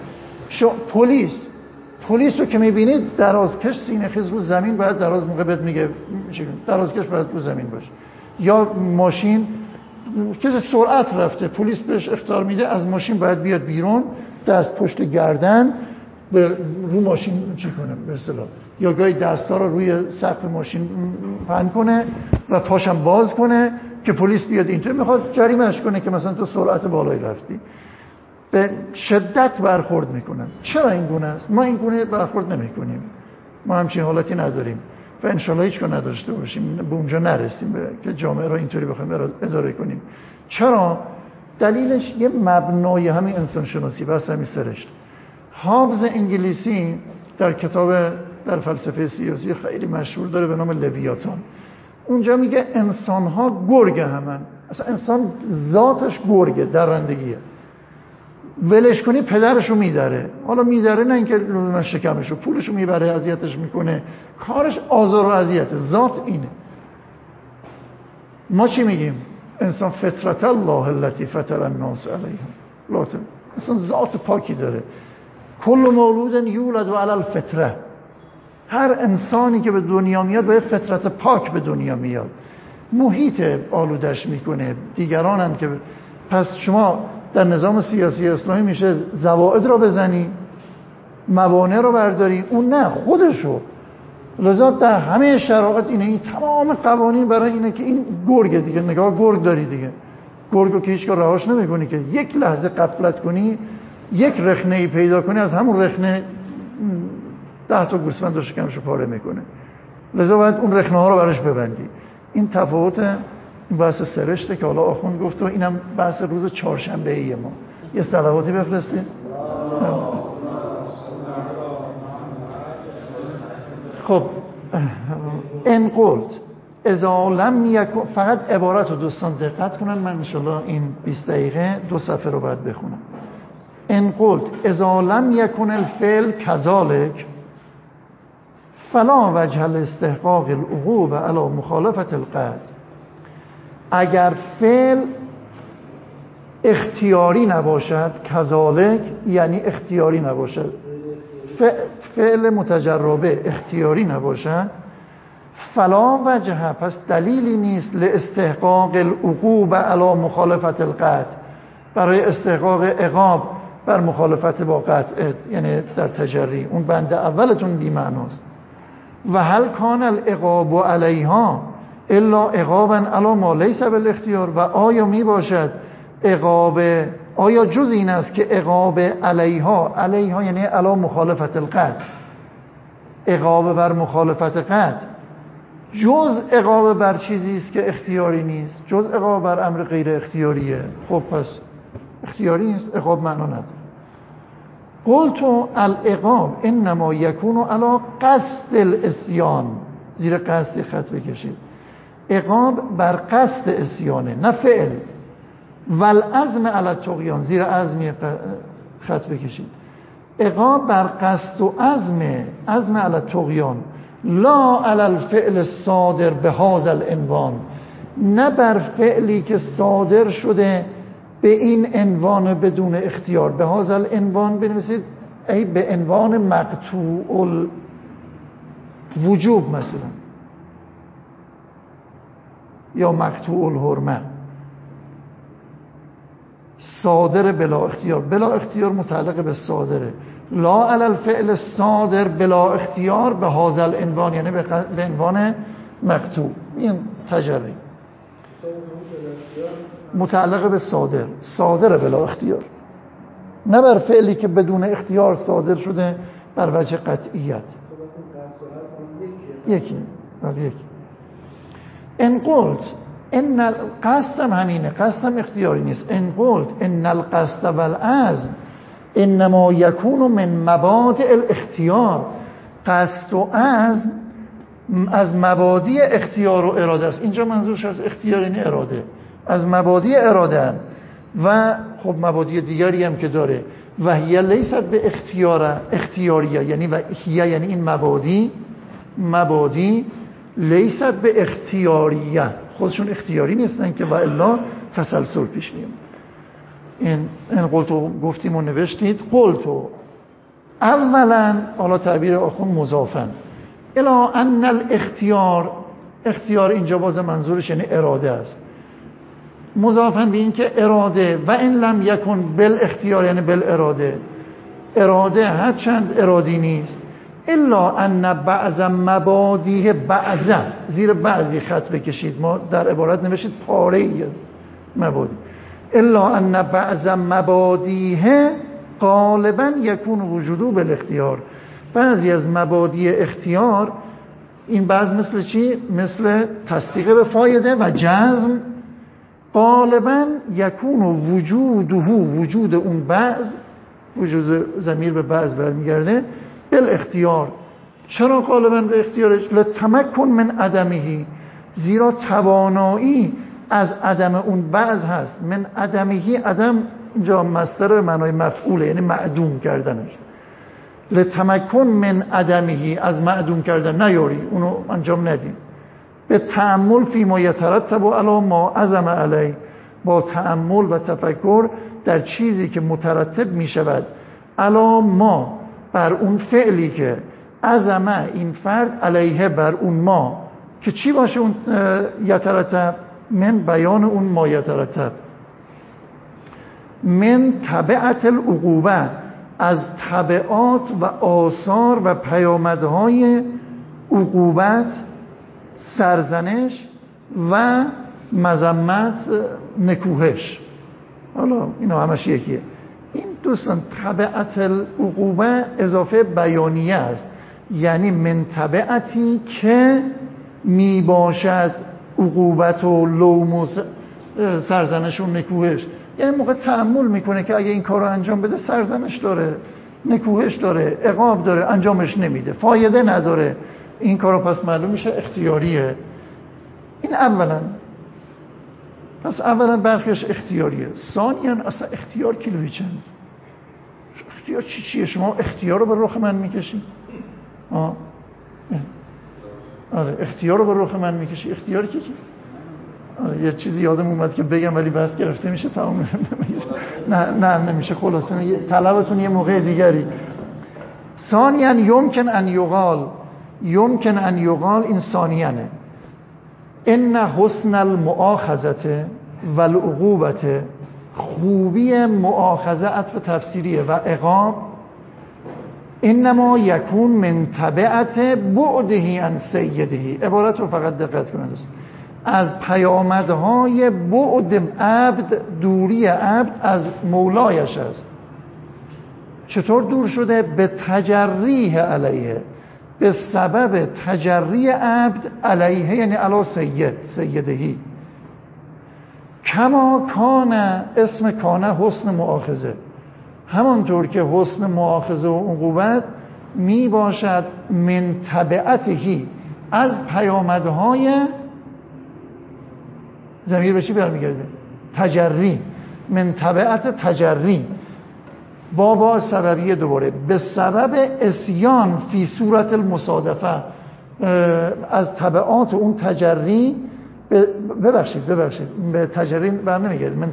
پلیس رو که میبینید درازکش سینه خیز رو زمین باید دراز موقع بهت میگه درازکش باید رو زمین باشه، یا ماشین کسی سرعت رفته پلیس بهش اخطار میده از ماشین باید بیاد بیرون، دست پشت گردن رو ماشین چی کنه به اصطلاح، یا گاهی دستا رو روی سقف ماشین پهن کنه و پاشم باز کنه که پلیس بیاد اینطور میخواد جریمه‌اش کنه که مثلا تو سرعت بالایی رفتی. به شدت برخورد میکنن. چرا این گونه است؟ ما این گونه برخورد نمیکنیم، ما همچین حالتی نداریم و انشالله هیچ کار نداشته باشیم، به اونجا نرسیم که جامعه را اینطوری بخوایم اداره کنیم. چرا؟ دلیلش یه مبنای همین انسان شناسی بس همین سرشت. هابز انگلیسی در کتاب در فلسفه سیاسی خیلی مشهور داره به نام لویاتان، اونجا میگه انسان ها گرگ همن، اصلا انسان ذاتش گرگه، درندگیه، ولش کنی پدرشو میدره، حالا میدره نه اینکه لزوما شکمشو، پولشو میبره، اذیتش میکنه، کارش آزار و اذیت، ذات اینه. ما چی میگیم؟ انسان فطرت الله التي فطر الناس علیها، انسان ذات پاکی داره. کل مولود یولد علی الفطره، هر انسانی که به دنیا میاد با فطرت پاک به دنیا میاد، محیط آلودش میکنه، دیگرانن که. پس شما در نظام سیاسی اسلامی میشه زوائد رو بزنی، موانع رو برداری، اون نه، خودشو. لذا در همه شرایط اینه، این تمام قوانین برای اینه که این گرگه دیگه، نگاه گرگ داری دیگه، گرگو که هیچ کار رهاش نمیکنی که یک لحظه غفلت کنی، یک رخنه‌ای پیدا کنی، از همون رخنه 10 تا گوسفند رو شکمشو پاره میکنه. لذا باید اون رخنه ها رو براش ببندی. این تفاوت این بحث سرشته که حالا آخوند گفت و اینم بحث روز چهارشنبه ای ما. یه صلواتی بفرستید. خب ان قلت اذا لم یکن، فقط عبارت رو دوستان دقت کنن، من انشالله این 20 دقیقه 2 صفحه رو باید بخونم. ان قلت اذا لم يكن الفعل كذلك فلا وجه لاستحقاق العقوبة علی مخالفت القطع. اگر فعل اختیاری نباشد، کذالک یعنی اختیاری نباشد، فعل متجربه اختیاری نباشد، فلا وجه، پس دلیلی نیست لاستحقاق العقوبة علی مخالفت القطع، برای استحقاق عقاب بر مخالفت با قطع، یعنی در تجری. اون بند اولتون بی معناست. و هل کان العقاب علیها الا عقابا علی ما لیس بالاختیار، و آیا می باشد عقاب، آیا جز این است که عقاب علیها، علیها یعنی علی مخالفت القطع، عقاب بر مخالفت قطع جز عقاب بر چیزی است که اختیاری نیست، جز عقاب بر امر غیر اختیاریه. خب پس اختیاری نیست، عقاب معنا نداره. قلت العقاب انما یکون علی قصد العصیان، زیر قصد خط بکشید، عقاب بر قصد عصیانه نه فعل. والعزم علی الطغیان، زیر عزم خط بکشید، عقاب بر قصد و عزم علی الطغیان، لا علی الفعل الصادر بهذا العنوان، نه بر فعلی که صادر شده به این عنوان بدون اختیار. به هذا العنوان بنویسید ای به عنوان مقطوع الوجوب مثلا، یا مقطوع الحرمه، صادر بلا اختیار. بلا اختیار متعلق به صادره. لا علی الفعل الصادر بلا اختیار به هذا العنوان، یعنی به عنوان مقطوع. این تجری متعلق به صادر بلا اختیار، نه بر فعلی که بدون اختیار صادر شده بر وجه قطعیت. یکی. ان قلت ان القصد همینه، قصدم اختیاری نیست. ان قلت ان القصد والعزم انما یکون من مبادئ الاختیار، قصد و عزم از مبادی اختیار و اراده است. اینجا منظورش از اختیار یعنی اراده، از مبادی اراده. و خب مبادی دیگری هم که داره، و هی لیست به اختیاریه، یعنی و هی یعنی این مبادی لیست به اختیاریه، خودشون اختیاری نیستن که و الا تسلسل پیش میاد. این قلتو گفتیم و نوشتید. قلتو اولا، حالا تعبیر آخون مضافن الا ان الاختیار، اختیار اینجا باز منظورش یعنی اراده است، مضافن به این که اراده و این لم یکن بل اختیار یعنی بل اراده هر چند ارادی نیست، الا ان بعض مبادیه، بعض زیر بعضی خط بکشید، ما در عبارت نوشید پاره ای از مبادی، الا ان بعض مبادیه غالبا یکون وجودو بالاختیار، بعضی از مبادی اختیار، این بعض مثل چی؟ مثل تصدیق به فایده و جزم، غالبا یکون وجود اون بعض، وجود ضمیر به بعض برمیگرده، بالاختیار. چرا غالبا به اختیارش؟ لتمکن من عدمهی، زیرا توانایی از عدم اون بعض هست. من عدمهی، عدم اینجا مصدر معنای مفعوله، یعنی معدوم کردنش. لتمکن من عدمهی، از معدوم کردن نیاری، اونو انجام ندیم. به تأمل فی ما یترتب علی ما عزم علی، با تأمل و تفکر در چیزی که مترتب می شود علی ما، بر اون فعلی که عزم این فرد علیه بر اون ما، که چی باشه اون یترتب؟ من بیان اون ما یترتب، من تبعت العقوبه، از تبعات و آثار و پیامدهای عقوبت، سرزنش و مذمت، نکوهش. حالا اینا همش یکیه. این دوستان تبعت العقوبه اضافه بیانیه است، یعنی من تبعتی که می باشد عقوبت و لوم و سرزنش و نکوهش. یعنی موقع تأمل میکنه که اگه این کار رو انجام بده سرزنش داره، نکوهش داره، عقاب داره، انجامش نمیده، فایده نداره، این کار رو پس معلوم میشه اختیاریه. این اولا، پس اولا برخیش اختیاریه. ثانیاً اصلا اختیار کیلویی چند، اختیار چیه؟ شما اختیار رو به رخ من میکشی؟ آره اختیار رو به رخ من میکشی. اختیار کی؟ آره یه چیزی یادم اومد که بگم ولی بحث گرفته میشه تمام. نه نمیشه. خلاصه طلبتون یه موقع دیگری. ثانیاً یمکن ان یقال این ثانیانه ان حسن المؤاخذه و العقوبه، خوبی مؤاخذه عطف تفسیریه و عقاب، انما یکون من تبعت بعده عن سیده. عبارت رو فقط دقت کنید، از پیامدهای بعد عبد، دوری عبد از مولایش است. چطور دور شده؟ به تجریه علیه، به سبب تجری عبد علیه، یعنی علی سیدهی. کما کان، اسم کان حسن مؤاخذه، همانطور که حسن مؤاخذه و عقوبت می باشد من تبعتهی، از پیامدهای، ضمیر به چی برمیگرده؟ تجری. من تبعت تجری، با سببیه دوباره، به سبب اسیان فی صورت المصادفه، از تبعات اون تجری، ببخشید به تجری برنمیگرده، من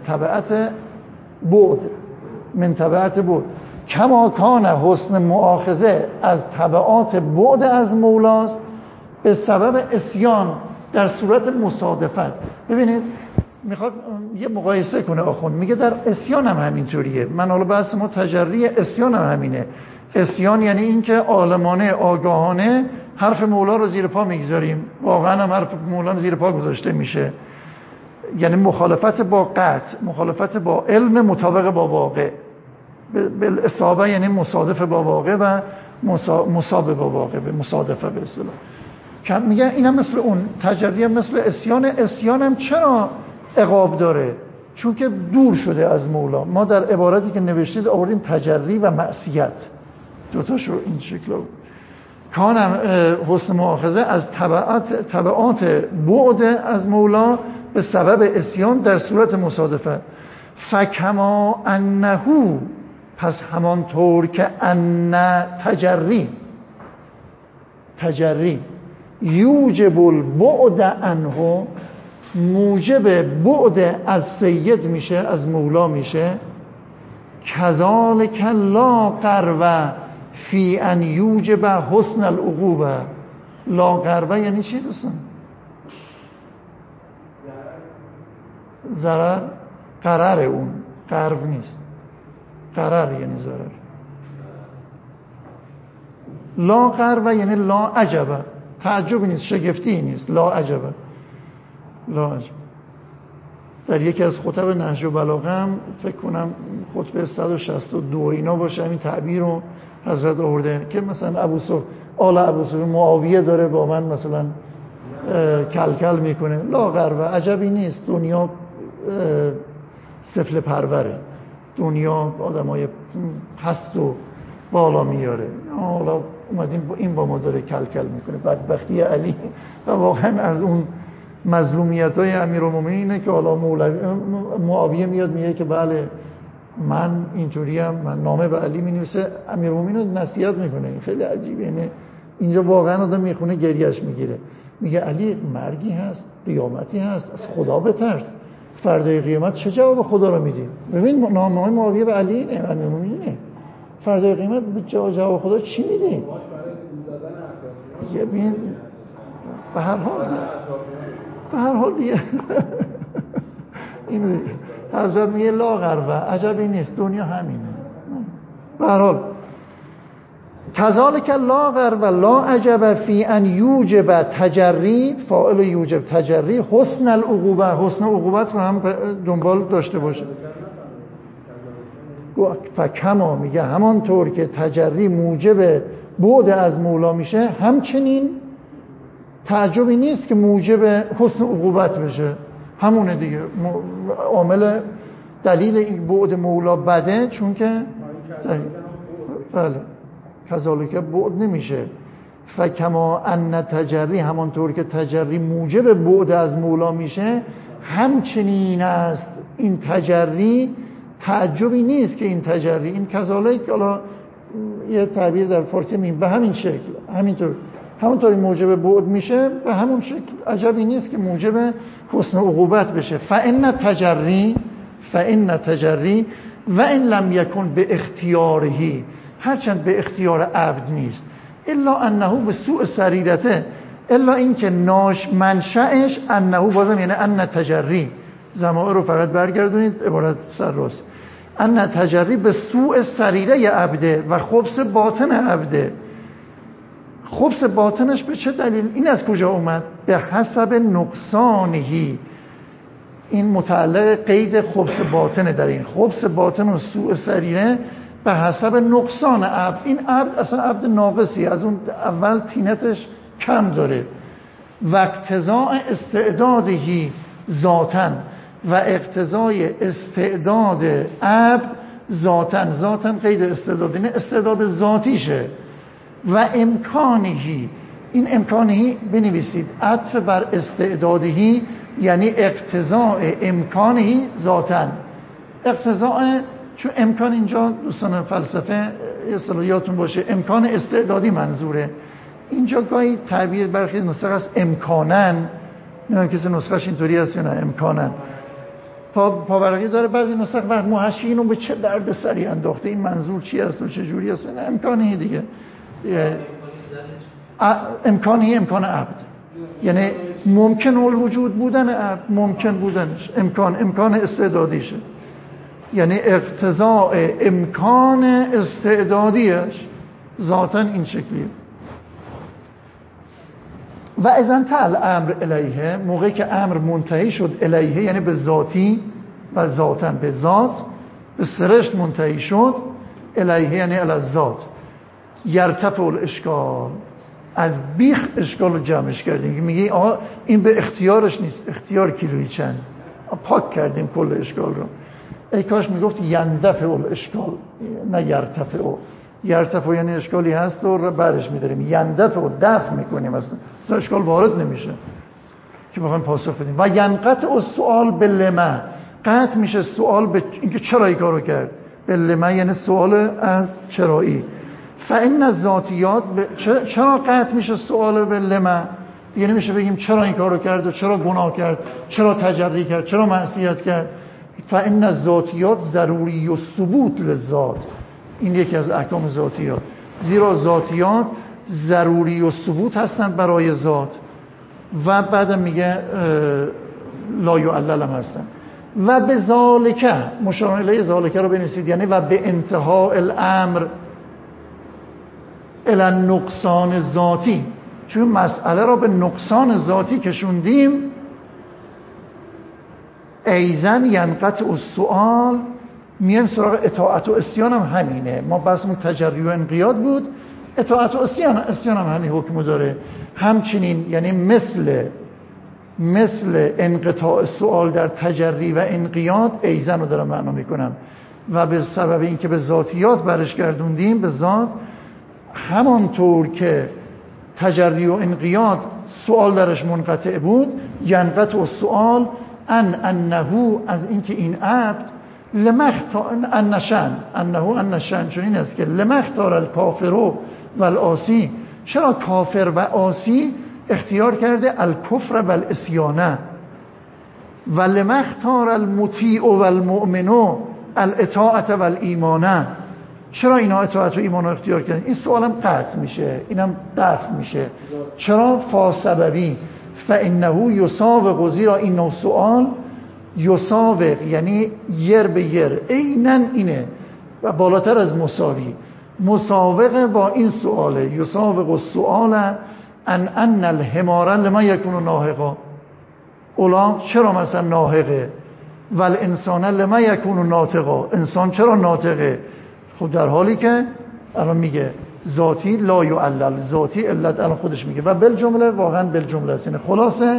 تبعت بعد. کما کان حسن مؤاخذه از تبعات بعد از مولاست، به سبب اسیان در صورت مصادفت. ببینید میخواد یه مقایسه کنه آخوند، میگه در اسیان هم همینطوریه. من حالا بحث ما تجری اسیان هم همینه. اسیان یعنی این که عالمانه آگاهانه حرف مولا رو زیر پا میگذاریم، واقعا هم حرف مولا زیر پا گذاشته میشه، یعنی مخالفت با قطع، مخالفت با علم مطابق با واقع، بالاصابه یعنی مصادف با واقع و مصابه با واقع، به مصادفه به اصطلاح. میگه این هم مثل اون تجری، هم مثل اسیان. اسیان هم چرا عقاب داره؟ چون که دور شده از مولا. ما در عبارتی که نوشتید آوردیم تجری و معصیت، دوتاشو این شکل رو. کانم حسن مؤاخذه از تبعات بعد از مولا به سبب اسیان در صورت مصادفه. فکما انهو، پس همانطور که ان تجری یوجب البعد عنه، موجب بعد از سید میشه، از مولا میشه. کذالک لا قرو فی ان یوجب حسن العقوبه. لا قرو یعنی چی دوستان؟ ضرر، قرار اون، قرو نیست، قرار یعنی ضرر. لا قرو یعنی لا عجبه، تعجبی نیست، شگفتی نیست. لا عجبه، لا عجب. در یکی از خطب نهج البلاغه هم فکر کنم خطبه 162 اینا باشه، همین تعبیر رو حضرت آورده که مثلا ابو سفیان معاویه داره با من مثلا کلکل میکنه. لا غربه، عجبی نیست، دنیا سفله پروره، دنیا آدمای پست و بالا میاره. حالا اومدیم این با ما داره کلکل میکنه. بدبختی علی و واقعا از اون مظلومیت های امیرالمومنینه که حالا معاویه میاد میگه که بله من اینطوریم، من نامه به علی مینویسه، امیرالمومنین رو نصیحت میکنه. این خیلی عجیبه، یعنی اینجا واقعا آدم میخونه گریهش میگیره. میگه علی مرگی هست، قیامتی هست، از خدا بترس، فردای قیامت چه جواب خدا رو میدی؟ ببین نامه معاویه به علی اینه، امیرالمومنینه، فردای قیامت به جواب خدا چی میدی؟ یه ببین به هر حال دیگه این حضرت میگه لا غربه، عجبی نیست، دنیا همینه. به هر حال کذالک لا غربه لا عجب فی ان یوجب تجری، فاعل یوجب تجری، حسن العقوبه، حسن عقوبت رو هم دنبال داشته باشه. فکما میگه همانطور که تجری موجب بعد از مولا میشه، همچنین تعجبی نیست که موجب حسن عقوبت بشه. همونه دیگه، عامل دلیل این بعد مولا بده، چون که بله کذالک بعد نمیشه. فکما ان تجری، همانطور که تجری موجب بعد از مولا میشه، همچنین است این تجری تعجبی نیست که این تجری، این کذالک، حالا یه تعبیر در فارسی میگیم به همین شکل، همونطوری موجب بعد میشه به همون شکل، عجبی نیست که موجب حسن عقوبت بشه. فإن تجری و ان لم یکن به اختیارهی، هرچند به اختیار عبد نیست، الا انه به سوء سریرته، الا اینکه منشأش انه، بازم یعنی ان تجری، ضمائر رو فقط برگردونید عبارت سر راست، ان تجری به سوء سریره عبده و خبث باطن عبده. خبث باطنش به چه دلیل؟ این از کجا اومد؟ به حسب نقصانهی، این متعلق قید خبث باطنه. در این خبث باطن و سوء سریره به حسب نقصان عبد. این عبد اصلا عبد ناقصی، از اون اول طینتش کم داره. و اقتضاء استعدادهی ذاتن، و اقتضای استعداد عبد ذاتن قید استعداد، این استعداد ذاتیشه. و امکانهی، این امکانهی بنویسید عطف بر استعدادهی، یعنی اقتضاء امکانهی ذاتن. اقتضاء، چون امکان اینجا دوستان فلسفه اصطلاحاتون باشه، امکان استعدادی منظوره. اینجا گاهی تعبیر برخی نسخه است امکانن، نمیدونم کسی نسخهش اینطوری هست یا نه، امکانن پاورقی داره. بعضی نسخه وقت محشی اینو به چه درد سری انداخته، این منظور چی است و چه جوری است؟ امکانهی دیگه، امکانهی امکان عبد، یعنی ممکن الوجود بودن عبد، ممکن بودنش، امکان استعدادیشه، یعنی اقتضاء امکان استعدادیش ذاتاً این شکلیه. و اذن تعال امر الیه، موقعی که امر منتهی شد الیه، یعنی به ذاتی و ذاتاً به ذات، به سرشت منتهی شد، الیه یعنی الی الذات، یرتفع الاشکال، از بیخ اشکال رو جمعش کردیم. میگه آقا این به اختیارش نیست، اختیار کیلویی چند، پاک کردیم کل اشکال رو. ای کاش میگفت یندفع الاشکال نه یرتفع. یرتفع یعنی اشکالی هست و برش میداریم، یندفع و دفع میکنیم، اصلا اشکال وارد نمیشه که بخوایم پاسخ بدیم. و ینقطع السؤال باللمه، قطع میشه سوال به اینکه چرا این کارو کرد. باللمه یعنی سوال از چرایی. فإن الذاتیات چرا قطع میشه سوال باللمه؟ دیگه نمیشه بگیم چرا این کارو کرد و چرا گناه کرد، چرا تجری کرد، چرا معصیت کرد. فإن الذاتیات ضروری و ثبوت للذات، این یکی از احکام ذاتیات، زیرا ذاتیات ضروری و ثبوت هستند برای ذات. و بعدم میگه لا یعلل هم هستن. و به ذالکه، مشار الیه ذالکه رو بنویسید، یعنی و به انتهای الامر الی نقصان ذاتی، چون مسئله را به نقصان ذاتی کشوندیم. ایزن ینقطع السؤال، میایم سراغ اطاعت و عصیان هم همینه. ما بحثمون تجری و انقیاد بود، اطاعت و عصیان هم همین حکمو داره. همچنین یعنی مثل انقطاع سؤال در تجری و انقیاد، ایزن رو دارم معنا میکنم. و به سبب اینکه به ذاتیات برش گردوندیم، به ذات، همانطور که تجری و انقیاد سؤال درش منقطع بود، ینقطع السؤال انه، از اینکه این عبد انشان، چون این است که لمختار الکافر و العاصی، چرا کافر و عاصی اختیار کرده الکفر و العصیان، و لمختار المطیع و المؤمن الاطاعت و الایمان، چرا اینا اطاعت و ایمان رو اختیار کردن؟ این سوالم قطع میشه، اینم دفع میشه. چرا؟ فاسببی فانه یساوق، زیرا این نوع سوال یساوق یعنی یر به یر، اینن اینه و بالاتر از مساوی، مساوقه با این سواله. یساوق السؤال ان الحمار لما یکون ناهقا، اولا چرا مثلا ناهقه، و الانسان لما یکون ناطقا، انسان چرا ناطقه. خب در حالی که الان میگه ذاتی لا یعلل، ذاتی علت الان خودش میگه. و بالجمله، واقعا بالجمله است، یعنی خلاصه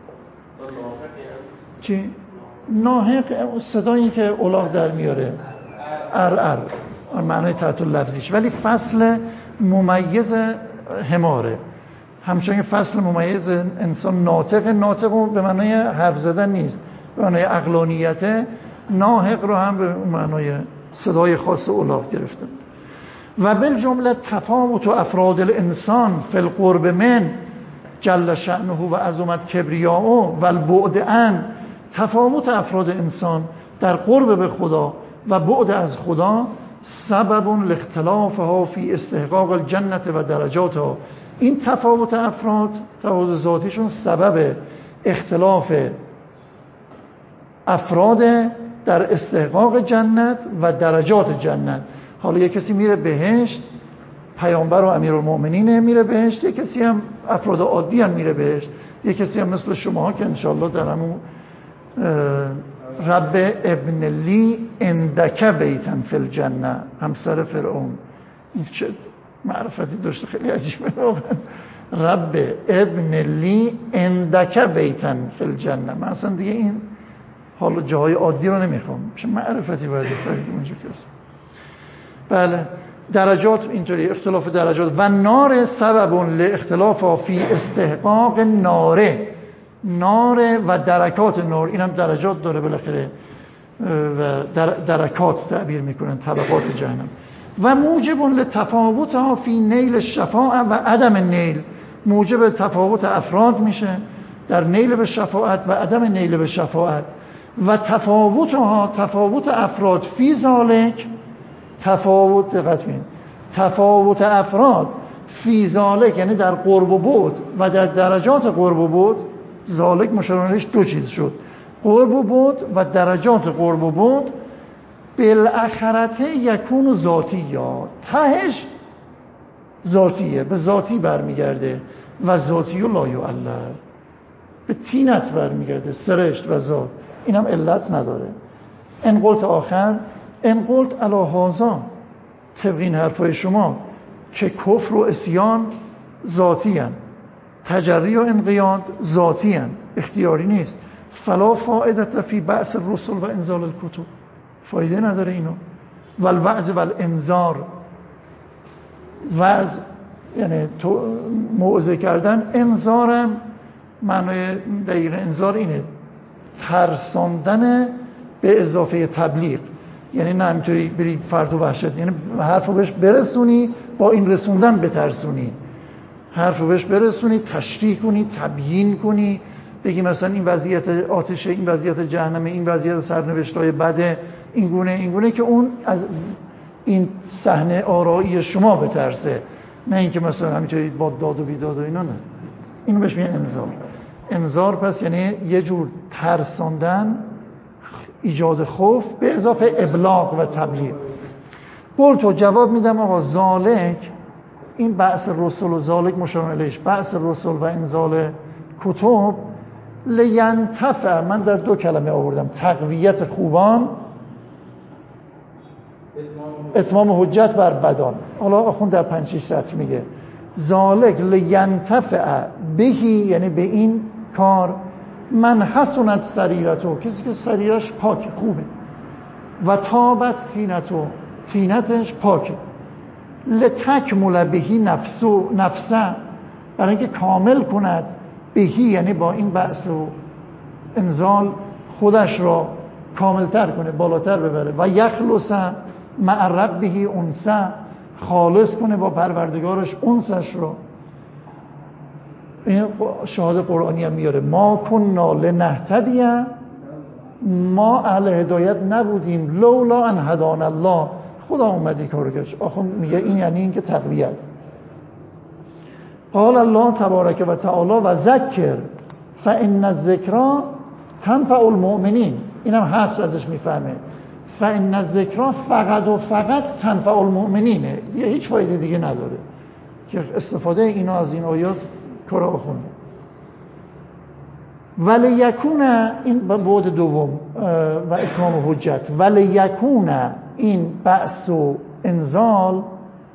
چی؟ ناهق صدایی که الاغ در میاره، ار معنی تحت لفظیش، ولی فصل ممیز حماره. همچنین فصل ممیز انسان ناطق به معنی حرف زدن نیست، به معنی عقلانیته، ناهق رو هم به معنای صدای خاص اولاغ گرفتن. و بالجمله تفاوت افراد الانسان فی القرب من جل شأنه و عظمت کبریاءه و البعد عن، تفاوت افراد انسان در قرب به خدا و بعد از خدا سبب لاختلافها فی استحقاق الجنت و درجاتها. این تفاوت افراد، تفاوت ذاتیشون سبب اختلاف افراد در استحقاق جنت و درجات جنت. حالا یک کسی میره بهشت، پیامبر و امیرالمؤمنین میره بهشت، یک کسی هم افراد عادی هم میره بهشت، یک کسی هم مثل شما که انشالله در همون رب ابن لی اندک بیتن فی الجنه، همسر فرعون، این چه معرفتی داشته، خیلی عجیبه واقعا. رب ابن لی اندک بیتن فی الجنه. من اصلا دیگه این حالا جاهای عادی رو نمیخوام، چه معرفتی باید فرید اونجا کسی. بله، درجات اینطوری، اختلاف درجات. و نار سبب لاختلاف فی استحقاق ناره، نار و درکات نار، این هم درجات داره بالاخره و درکات تعبیر میکنن، طبقات جهنم. و موجب لتفاوتها فی نیل الشفاعه و عدم نیل، موجب تفاوت افراد میشه در نیل به شفاعت و عدم نیل به شفاعت. و تفاوتها، تفاوت افراد فی ذالک، تفاوت دقت کنید، تفاوت افراد فی ذالک یعنی در قرب و بعد و در درجات قرب و بعد. ذالک مشارونش دو چیز شد، قرب و بعد و درجات قرب و بعد. بالاخرته یکون ذاتی، یا تهش ذاتیه، به ذاتی برمیگرده. و ذاتی و لا یعلل، به تینت برمیگرده، سرشت و ذات، این هم علت نداره. ان قلت آخر، ان قلت علی هذا، طبق این حرفای شما که کفر و عصیان ذاتی هن، تجری و انقیاد ذاتی هن، اختیاری نیست. فلا فائدت فی بعث الرسل و انزال الکتب، فایده نداره اینو. و الوعظ و الانذار، وعظ یعنی موعظه کردن، انذارم معنای دقیق انذار اینه، ترساندن به اضافه تبلیغ. یعنی نه همینطوری بری فرد و وحشت، یعنی حرف رو بهش برسونی، با این رسوندن بترسونی، حرف رو بهش برسونی، تشریح کنی، تبیین کنی، بگی مثلا این وضعیت آتشه، این وضعیت جهنم، این وضعیت سرنوشتای بده، این گونه که اون از این صحنه آرایی شما بترسه، نه اینکه مثلا همینطوری با داد و بیداد و اینا. نه، اینو بهش میگن انذار. انذار پس یعنی یه جور ترساندن، ایجاد خوف به اضافه ابلاغ و تبلیغ. قلت، جواب میدم آقا ذالک، این بعث رسول و ذالک مشار الیه، بعث رسول و انزال کتب، لینتفع، من در دو کلمه آوردم، تقویت خوبان، اتمام حجت بر بدان. حالا آخون در 5-6 سطر میگه ذالک لینتفع بهی، یعنی به این کار، من حسنت سریرتو، کسی که سریرش پاک خوبه، و تابت تینتو، تینتش پاکه، لتکمل بهی نفسه، برای اینکه کامل کند، بهی یعنی با این بعث و انزال خودش را کاملتر کنه، بالاتر ببره. و یخلص مع ربه انسه، خالص کنه با پروردگارش انسش را. این شهادت قرآنی هم میاره، ما کننا لنهتدی، ما اهل هدایت نبودیم لولا ان هدانا الله، خدا اومدی کارو کرد. آخه میگه این یعنی این که تقویت. قال الله تبارک و تعالی و ذکر فان الذکر تنفع المؤمنین، اینم هست ازش میفهمه، فان الذکر فقط و فقط تنفع المؤمنینه، یه هیچ فایده دیگه نداره که استفاده اینا از این آیات کار آخونده. ولی یکون، این بعد دوم و اتمام حجت، ولی یکون این بعث و انزال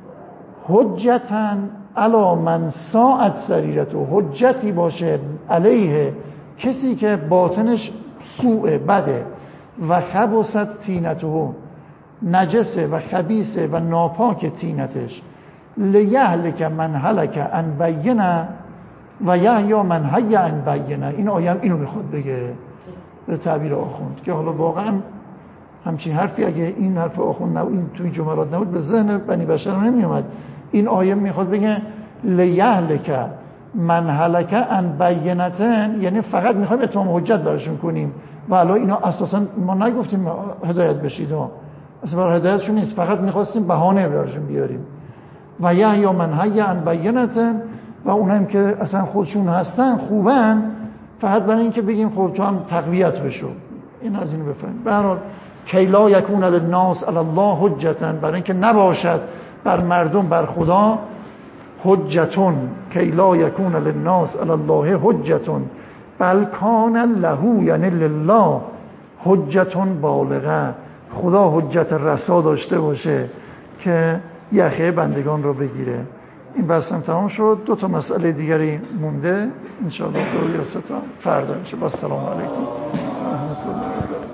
حجتن علی من ساعت سریرتو، حجتی باشه علیه کسی که باطنش سوء بده، و خبثت تینتو، نجسه و خبیثه و ناپاک تینتش، لیهلک من هلک ان بینه و یحیی من حی ان بینه. این آیه اینو میخواد بگه به تعبیر آخوند، که حالا واقعا همچین حرفی اگه این حرف آخوند نبود، این توی جملات نبود، به ذهن بنی بشر نمی اومد. این آیه میخواد بگه لیهلک من هلک عن بینة، یعنی فقط میخوایم اتمام حجت براشون کنیم و الان اینا اساسا ما نگفتیم هدایت بشید، اصلا برای هدایتشون نیست، فقط میخواستیم بهانه براشون بیاریم. و یحیی من حی عن بینة، و اونم که اصلا خودشون هستن خوبن، فقط برای اینکه بگیم خب تو هم تقویت بشو. این از اینو بفهمید. به هر حال کی لا یکون للناس علی الله حجة، برای اینکه نباشد بر مردم بر خدا حجتون، کی لا یکون للناس علی الله حجتون بل کان له، یعنی لله حجتون بالغه، خدا حجت رسا داشته باشه که یخه بندگان رو بگیره. این بحثم تمام شد. 2 مسئله دیگری مونده ان شاء الله 2 یا 3 فردا میشه. با سلام علیکم و رحمت الله و برکاته.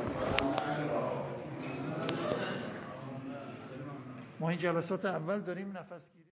ما این جلسات اول داریم نفس